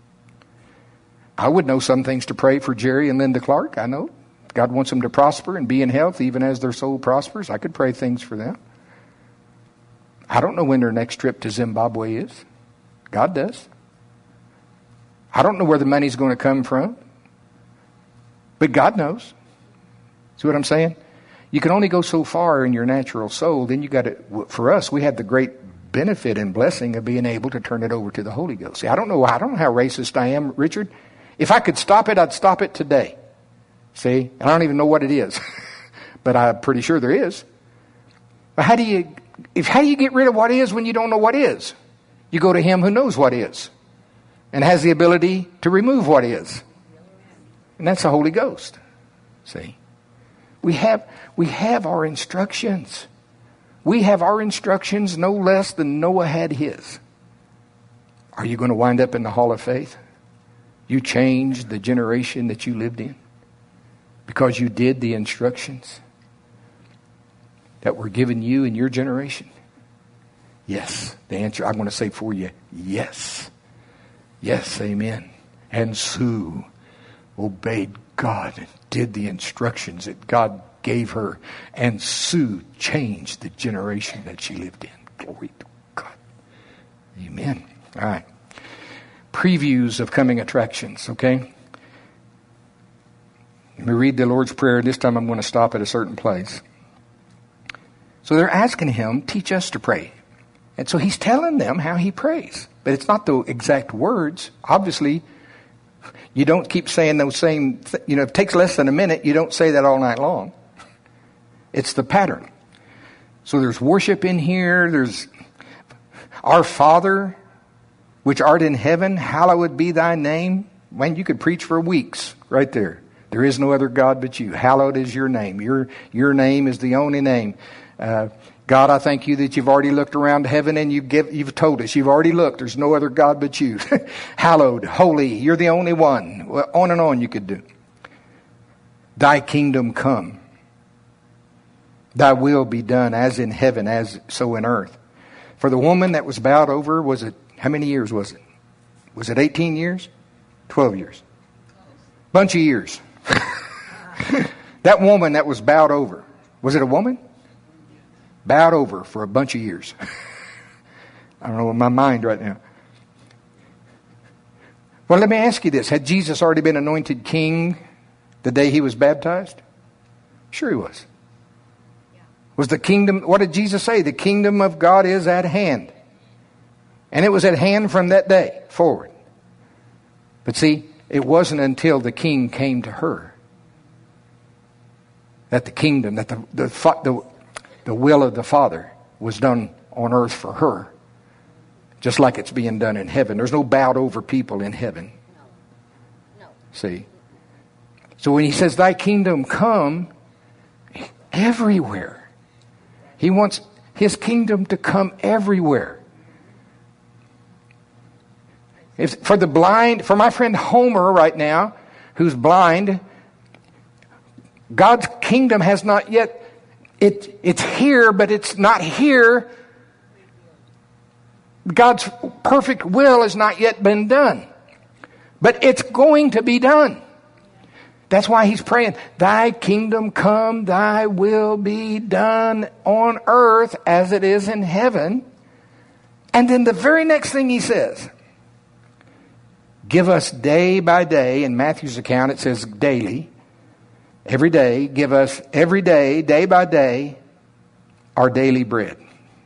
I would know some things to pray for Jerry and Linda Clark. I know God wants them to prosper and be in health, even as their soul prospers. I could pray things for them. I don't know when their next trip to Zimbabwe is. God does. I don't know where the money's going to come from. But God knows. See what I'm saying? You can only go so far in your natural soul. Then you got to, for us, we have the great benefit and blessing of being able to turn it over to the Holy Ghost. See, I don't know, I don't know how racist I am, Richard. If I could stop it, I'd stop it today. See? And I don't even know what it is. But I'm pretty sure there is. But how do you, if, how do you get rid of what is when you don't know what is? You go to Him who knows what is. And has the ability to remove what is. And that's the Holy Ghost. See? We have, we have our instructions. We have our instructions no less than Noah had his. Are you going to wind up in the Hall of Faith? You changed the generation that you lived in because you did the instructions that were given you in your generation? Yes. The answer I'm going to say for you, yes. Yes, amen. And Sue obeyed God and did the instructions that God gave her. And Sue changed the generation that she lived in. Glory to God. Amen. All right. Previews of coming attractions, okay? Let me read the Lord's Prayer. This time I'm going to stop at a certain place. So they're asking him, teach us to pray. And so he's telling them how he prays. But it's not the exact words. Obviously, you don't keep saying those same, th- you know, if it takes less than a minute, you don't say that all night long. It's the pattern. So there's worship in here. There's our Father, which art in heaven, hallowed be thy name. Man, you could preach for weeks right there. There is no other God but you. Hallowed is your name. Your, your name is the only name. Uh, God, I thank you that you've already looked around heaven and you've, give, you've told us. You've already looked. There's no other God but you. Hallowed, holy, you're the only one. Well, on and on you could do. Thy kingdom come. Thy will be done as in heaven, as so in earth. For the woman that was bowed over, was it, how many years was it? Was it eighteen years? twelve years. Bunch of years. That woman that was bowed over, was it a woman? Bowed over for a bunch of years. I don't know in my mind right now. Well, let me ask you this. Had Jesus already been anointed king the day he was baptized? Sure he was. Was the kingdom, what did Jesus say? The kingdom of God is at hand. And it was at hand from that day forward. But see, it wasn't until the king came to her that the kingdom, that the the, the The will of the Father was done on earth for her. Just like it's being done in heaven. There's no bowed over people in heaven. No. No. See? So when he says, thy kingdom come, everywhere. He wants his kingdom to come everywhere. If, for the blind, for my friend Homer right now, who's blind, God's kingdom has not yet It, it's here, but it's not here. God's perfect will has not yet been done. But it's going to be done. That's why he's praying, thy kingdom come, thy will be done on earth as it is in heaven. And then the very next thing he says, give us day by day, in Matthew's account it says daily, every day, give us every day, day by day, our daily bread.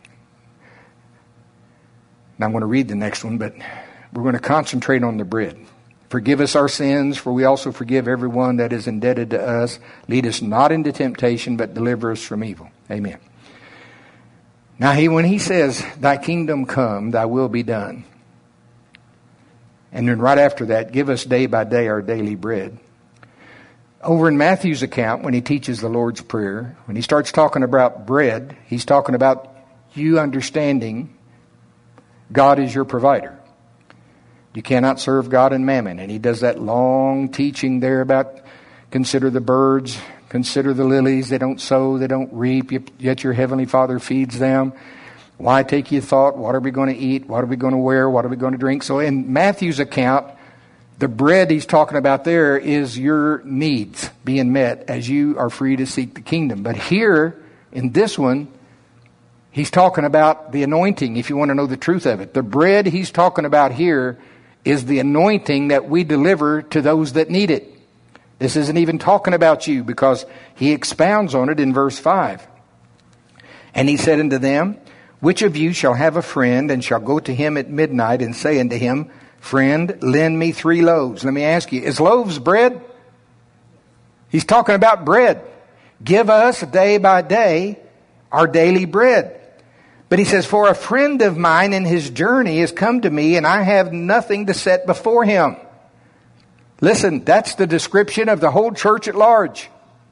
Now I'm going to read the next one, but we're going to concentrate on the bread. Forgive us our sins, for we also forgive everyone that is indebted to us. Lead us not into temptation, but deliver us from evil. Amen. Now he, when he says, thy kingdom come, thy will be done. And then right after that, give us day by day our daily bread. Over in Matthew's account, when he teaches the Lord's Prayer, when he starts talking about bread, he's talking about you understanding God is your provider. You cannot serve God and mammon. And he does that long teaching there about consider the birds, consider the lilies. They don't sow, they don't reap, yet your heavenly Father feeds them. Why take ye thought, what are we going to eat? What are we going to wear? What are we going to drink? So in Matthew's account, the bread he's talking about there is your needs being met as you are free to seek the kingdom. But here, in this one, He's talking about the anointing, if you want to know the truth of it. The bread he's talking about here is the anointing that we deliver to those that need it. This isn't even talking about you, because he expounds on it in verse five. And he said unto them, which of you shall have a friend, and shall go to him at midnight, and say unto him, friend, lend me three loaves. Let me ask you, is loaves bread? He's talking about bread. Give us day by day our daily bread. But he says, for a friend of mine in his journey has come to me, and I have nothing to set before him. Listen, that's the description of the whole church at large.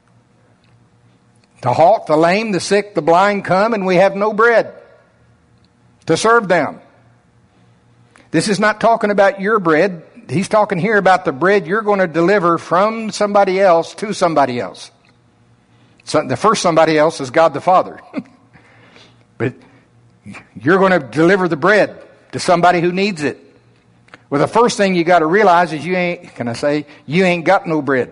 The halt, the lame, the sick, the blind come, and we have no bread to serve them. This is not talking about your bread. He's talking here about the bread you're going to deliver from somebody else to somebody else. So the first somebody else is God the Father. But you're going to deliver the bread to somebody who needs it. Well, the first thing you got to realize is you ain't, can I say, you ain't got no bread.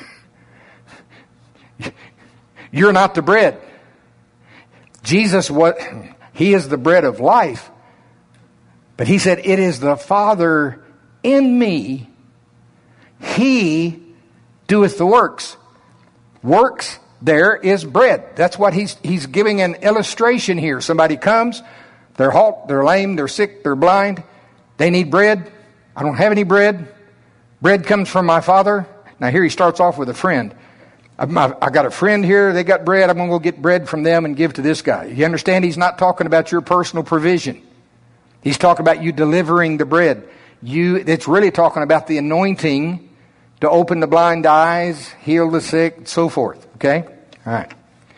You're not the bread. Jesus, what he is the bread of life. But he said, it is the Father in me. He doeth the works. Works there is bread. That's what he's he's giving an illustration here. Somebody comes, they're halt, they're lame, they're sick, they're blind. They need bread. I don't have any bread. Bread comes from my Father. Now here he starts off with a friend. I got a friend here, they got bread, I'm going to go get bread from them and give to this guy. You understand, he's not talking about your personal provision. He's talking about you delivering the bread. You, it's really talking about the anointing to open the blind eyes, heal the sick, so forth. Okay? All right.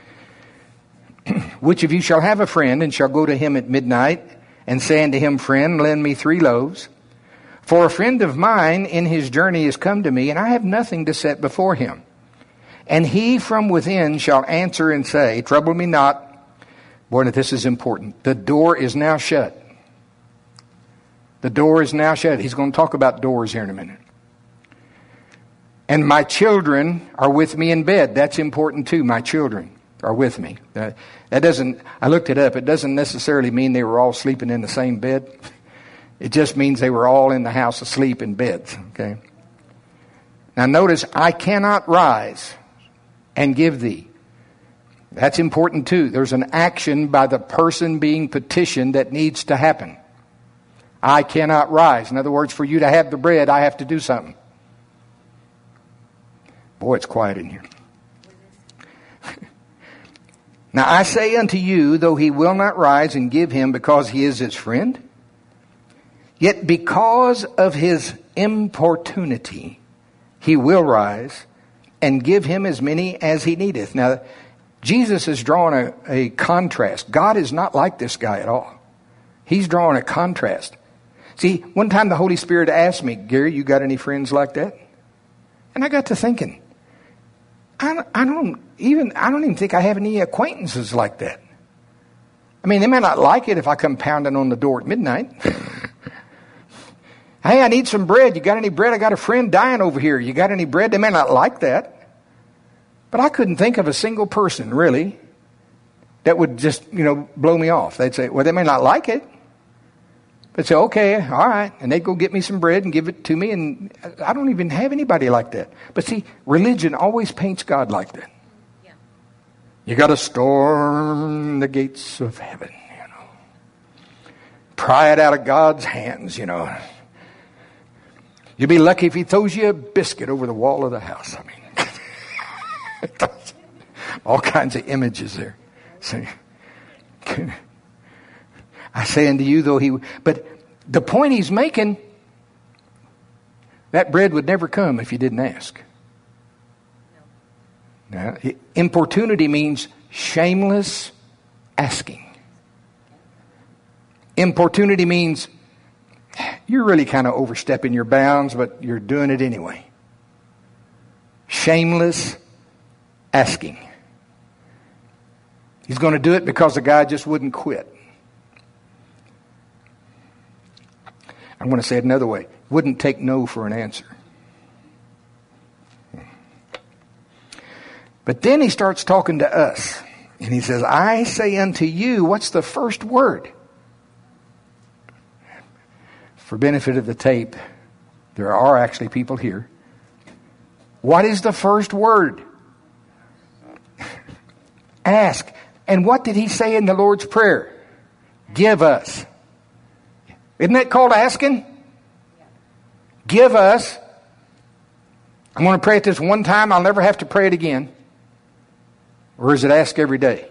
Which of you shall have a friend, and shall go to him at midnight, and say unto him, friend, lend me three loaves. For a friend of mine in his journey is come to me, and I have nothing to set before him. And he from within shall answer and say, trouble me not. Boy, this is important. The door is now shut. The door is now shut. He's going to talk about doors here in a minute. And my children are with me in bed. That's important too. My children are with me. Uh, that doesn't, I looked it up. It doesn't necessarily mean they were all sleeping in the same bed. It just means they were all in the house asleep in beds. Okay. Now notice, I cannot rise and give thee. That's important too. There's an action by the person being petitioned that needs to happen. I cannot rise. In other words, for you to have the bread, I have to do something. Boy, it's quiet in here. Now I say unto you, though he will not rise and give him because he is his friend, yet because of his importunity, he will rise and give him as many as he needeth. Now, Jesus is drawing a, a contrast. God is not like this guy at all. He's drawing a contrast. See, one time the Holy Spirit asked me, Gary, you got any friends like that? And I got to thinking, I don't, I don't even, I don't even think I have any acquaintances like that. I mean, they may not like it if I come pounding on the door at midnight. Hey, I need some bread. You got any bread? I got a friend dying over here. You got any bread? They may not like that. But I couldn't think of a single person, really, that would just, you know, blow me off. They'd say, well, they may not like it. But say, okay, all right. And they'd go get me some bread and give it to me. And I don't even have anybody like that. But see, religion always paints God like that. Yeah. You got to storm the gates of heaven, you know. Pry it out of God's hands, you know. You'll be lucky if he throws you a biscuit over the wall of the house. I mean, all kinds of images there. See? I say unto you, though he... But the point he's making, that bread would never come if you didn't ask. Now, importunity means shameless asking. Importunity means you're really kind of overstepping your bounds, but you're doing it anyway. Shameless asking. He's going to do it because the guy just wouldn't quit. I'm going to say it another way. Wouldn't take no for an answer. But then he starts talking to us. And he says, I say unto you, what's the first word? For benefit of the tape, there are actually people here. What is the first word? Ask. And what did he say in the Lord's Prayer? Give us. Isn't that called asking? Give us. I'm going to pray it this one time. I'll never have to pray it again. Or is it ask every day?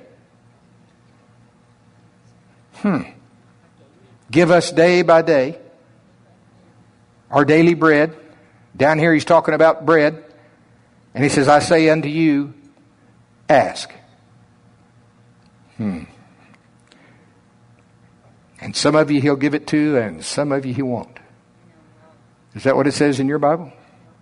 Hmm. Give us day by day our daily bread. Down here he's talking about bread. And he says, I say unto you, ask. Hmm. And some of you he'll give it to, and some of you he won't. Is that what it says in your Bible?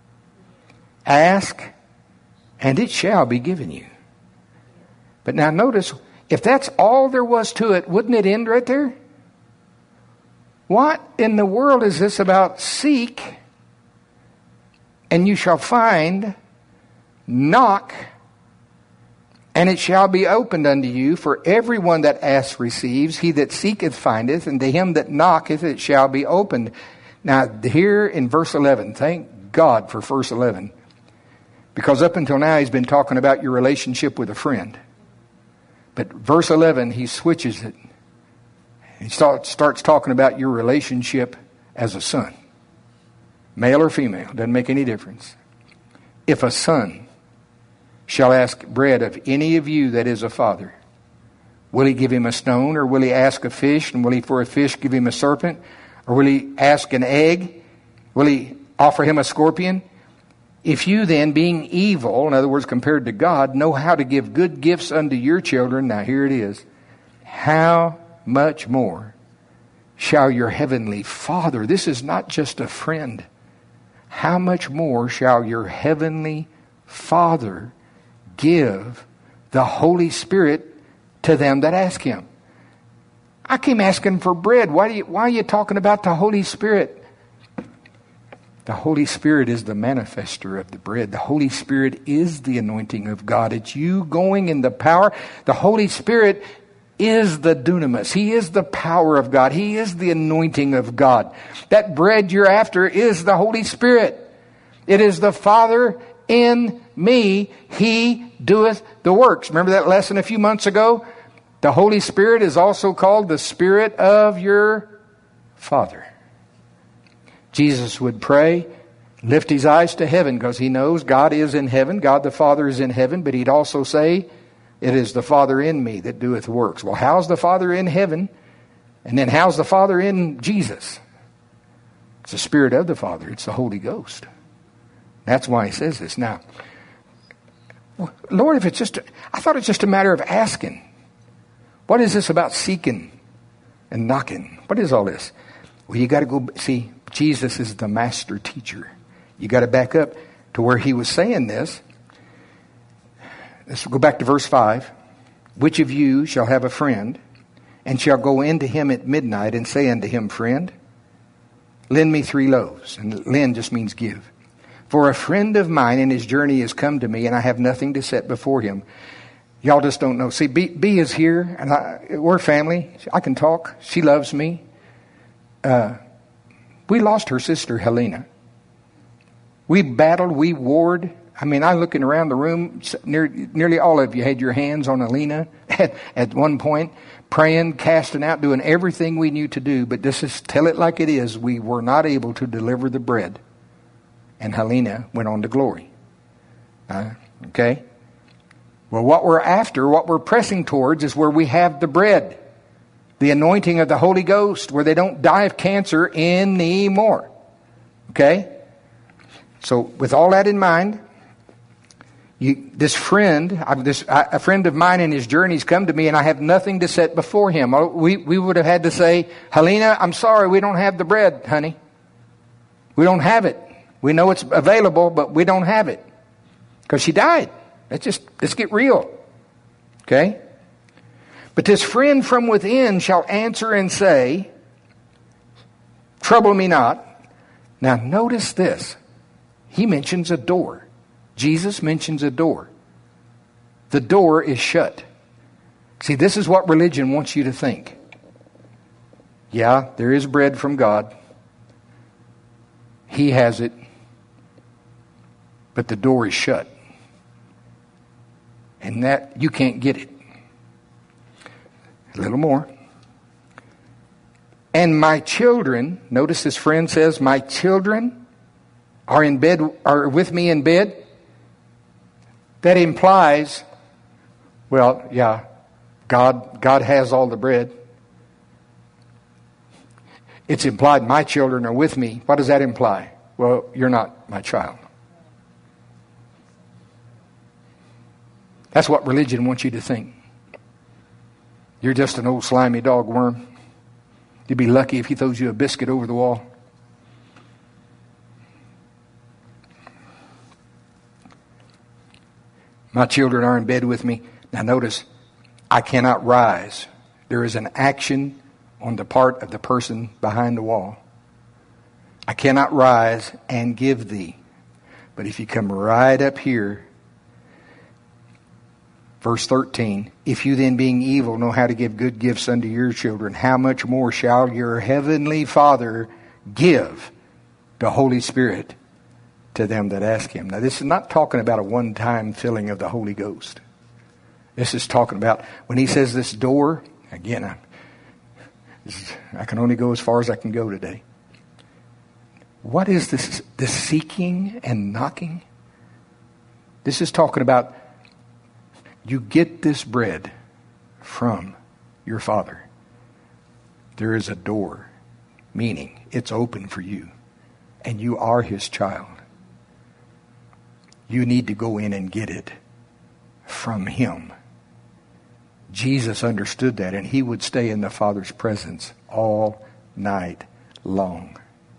Ask, and it shall be given you. But now notice, if that's all there was to it, wouldn't it end right there? What in the world is this about seek, and you shall find, knock, and it shall be opened unto you? For everyone that asks receives, he that seeketh findeth, and to him that knocketh it shall be opened. Now here in verse eleven, thank God for verse eleven. Because up until now he's been talking about your relationship with a friend. But verse eleven, he switches it. He start, starts talking about your relationship as a son. Male or female, doesn't make any difference. If a son shall ask bread of any of you that is a father, will he give him a stone, or will he ask a fish, and will he for a fish give him a serpent? Or will he ask an egg? Will he offer him a scorpion? If you then, being evil, in other words, compared to God, know how to give good gifts unto your children, now here it is, how much more shall your heavenly Father, this is not just a friend, how much more shall your heavenly Father give the Holy Spirit to them that ask him? I came asking for bread. Why do you, why are you talking about the Holy Spirit? The Holy Spirit is the manifester of the bread. The Holy Spirit is the anointing of God. It's you going in the power. The Holy Spirit is the dunamis. He is the power of God. He is the anointing of God. That bread you're after is the Holy Spirit. It is the Father in me. He doeth the works. Remember that lesson a few months ago? The Holy Spirit is also called the Spirit of your Father. Jesus would pray, lift his eyes to heaven, because he knows God is in heaven. God the Father is in heaven. But he'd also say, it is the Father in me that doeth works. Well, how's the Father in heaven? And then how's the Father in Jesus? It's the Spirit of the Father. It's the Holy Ghost. That's why he says this. Now, Lord, if it's just, a, I thought it's just a matter of asking. What is this about seeking and knocking? What is all this? Well, you got to go, see, Jesus is the master teacher. You got to back up to where he was saying this. Let's go back to verse five. Which of you shall have a friend, and shall go into him at midnight, and say unto him, Friend, lend me three loaves. And lend just means give. For a friend of mine in his journey has come to me, and I have nothing to set before him. Y'all just don't know. See, B, B is here, and I, we're family. I can talk. She loves me. Uh, we lost her sister, Helena. We battled, we warred. I mean, I'm looking around the room. Near, nearly all of you had your hands on Helena at, at one point, praying, casting out, doing everything we knew to do. But this is, tell it like it is, we were not able to deliver the bread. And Helena went on to glory. Uh, okay? Well, what we're after, what we're pressing towards is where we have the bread. The anointing of the Holy Ghost, where they don't die of cancer anymore. Okay? So, with all that in mind, you, this friend, I, this, I, a friend of mine in his journey's come to me, and I have nothing to set before him. We, we would have had to say, Helena, I'm sorry, we don't have the bread, honey. We don't have it. We know it's available, but we don't have it. Because she died. Let's just, let's get real. Okay? But this friend from within shall answer and say, Trouble me not. Now notice this. He mentions a door. Jesus mentions a door. The door is shut. See, this is what religion wants you to think. Yeah, there is bread from God. He has it. But the door is shut. And that you can't get it. A little more. And my children, notice this friend says, my children are in bed, are with me in bed. That implies, well, yeah, God, God has all the bread. It's implied my children are with me. What does that imply? Well, you're not my child. That's what religion wants you to think. You're just an old slimy dog worm. You'd be lucky if he throws you a biscuit over the wall. My children are in bed with me. Now notice, I cannot rise. There is an action on the part of the person behind the wall. I cannot rise and give thee. But if you come right up here, verse thirteen, if you then being evil know how to give good gifts unto your children, how much more shall your heavenly Father give the Holy Spirit to them that ask Him? Now this is not talking about a one-time filling of the Holy Ghost. This is talking about when He says this door, again, I, I can only go as far as I can go today. What is this, this seeking and knocking? This is talking about you get this bread from your Father. There is a door, meaning it's open for you, and you are His child. You need to go in and get it from Him. Jesus understood that, and He would stay in the Father's presence all night long.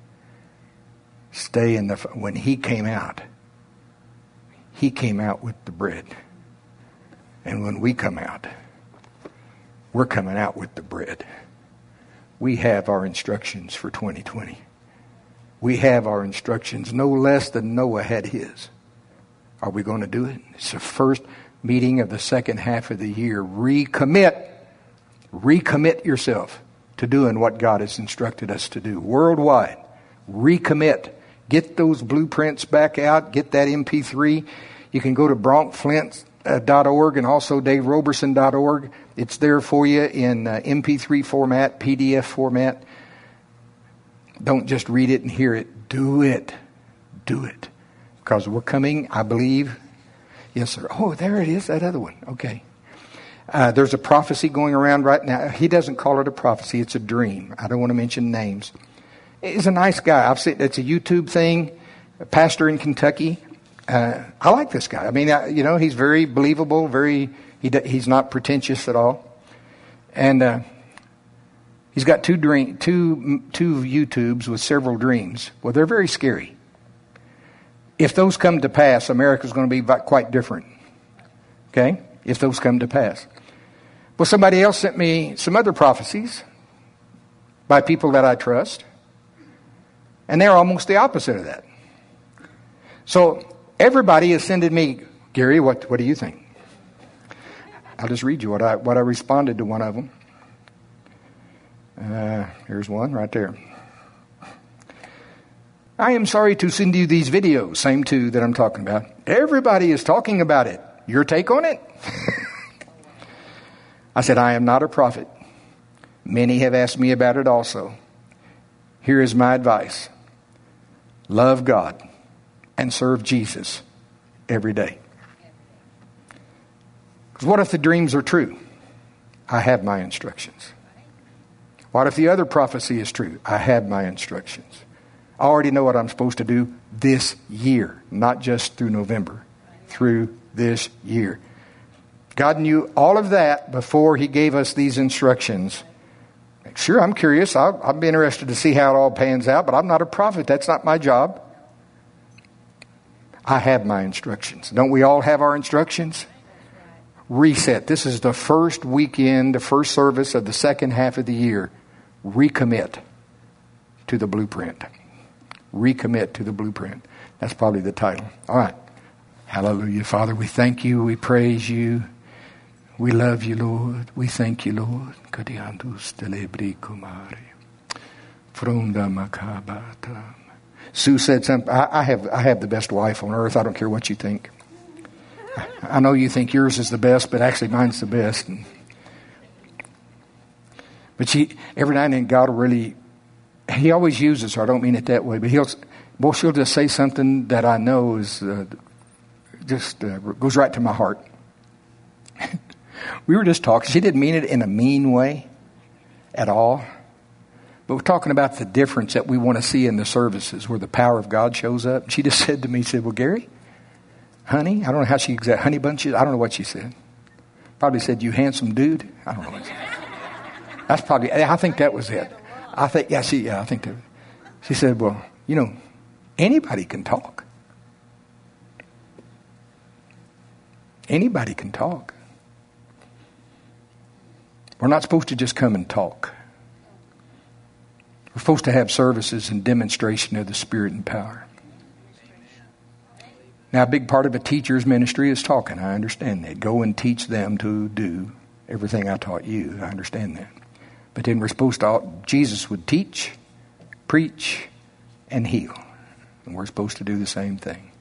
Stay in the, when He came out, He came out with the bread. And when we come out, we're coming out with the bread. We have our instructions for twenty twenty. We have our instructions no less than Noah had his. Are we going to do it? It's the first meeting of the second half of the year. Recommit. Recommit yourself to doing what God has instructed us to do. Worldwide. Recommit. Get those blueprints back out. Get that M P three. You can go to bronk flint dot org and also dave roberson dot org. It's there for you in uh, M P three format, P D F format. Don't just read it and hear it. Do it. Do it. Because we're coming, I believe. Yes, sir. Oh, there it is, that other one. Okay. Uh, there's a prophecy going around right now. He doesn't call it a prophecy. It's a dream. I don't want to mention names. He's a nice guy. I've seen, it's a YouTube thing. A pastor in Kentucky. Uh, I like this guy. I mean, I, you know, he's very believable. Very, he he's not pretentious at all. And uh, he's got two dream, two two YouTubes with several dreams. Well, they're very scary. If those come to pass, America's going to be quite different. Okay? If those come to pass. Well, somebody else sent me some other prophecies by people that I trust. And they're almost the opposite of that. So everybody has sending me, Gary, what, what do you think? I'll just read you what I, what I responded to one of them. Uh, here's one right there. I am sorry to send you these videos, same two that I'm talking about. Everybody is talking about it. Your take on it? I said, I am not a prophet. Many have asked me about it also. Here is my advice. Love God and serve Jesus every day. Because what if the dreams are true? I have my instructions. What if the other prophecy is true? I have my instructions. I already know what I'm supposed to do this year, not just through November, through this year. God knew all of that before He gave us these instructions. Sure, I'm curious. I'll, I'll be interested to see how it all pans out, but I'm not a prophet. That's not my job. I have my instructions. Don't we all have our instructions? Reset. This is the first weekend, the first service of the second half of the year. Recommit to the blueprint. Recommit to the blueprint. That's probably the title. All right. Hallelujah. Father, we thank you. We praise you. We love you, Lord. We thank you, Lord. Kadiandus delebri kumari. Frunda makabata. Sue said something. I, I have I have the best wife on earth. I don't care what you think. I know you think yours is the best, but actually mine's the best. And, but she, every now and then God will really, He always uses her. I don't mean it that way, but He'll, boy, she'll just say something that I know is uh, just uh, goes right to my heart. We were just talking. She didn't mean it in a mean way at all. But we're talking about the difference that we want to see in the services where the power of God shows up. She just said to me, she said, well, Gary, honey, I don't know how she exact honey bunches. I don't know what she said. Probably said, you handsome dude. I don't know what she said. That's probably, I think that was it. I think, yeah, she, yeah, I think that. She said, well, you know, anybody can talk. Anybody can talk. We're not supposed to just come and talk. We're supposed to have services and demonstration of the Spirit and power. Now, a big part of a teacher's ministry is talking. I understand that. Go and teach them to do everything I taught you. I understand that. But then we're supposed to, Jesus would teach, preach, and heal. And we're supposed to do the same thing.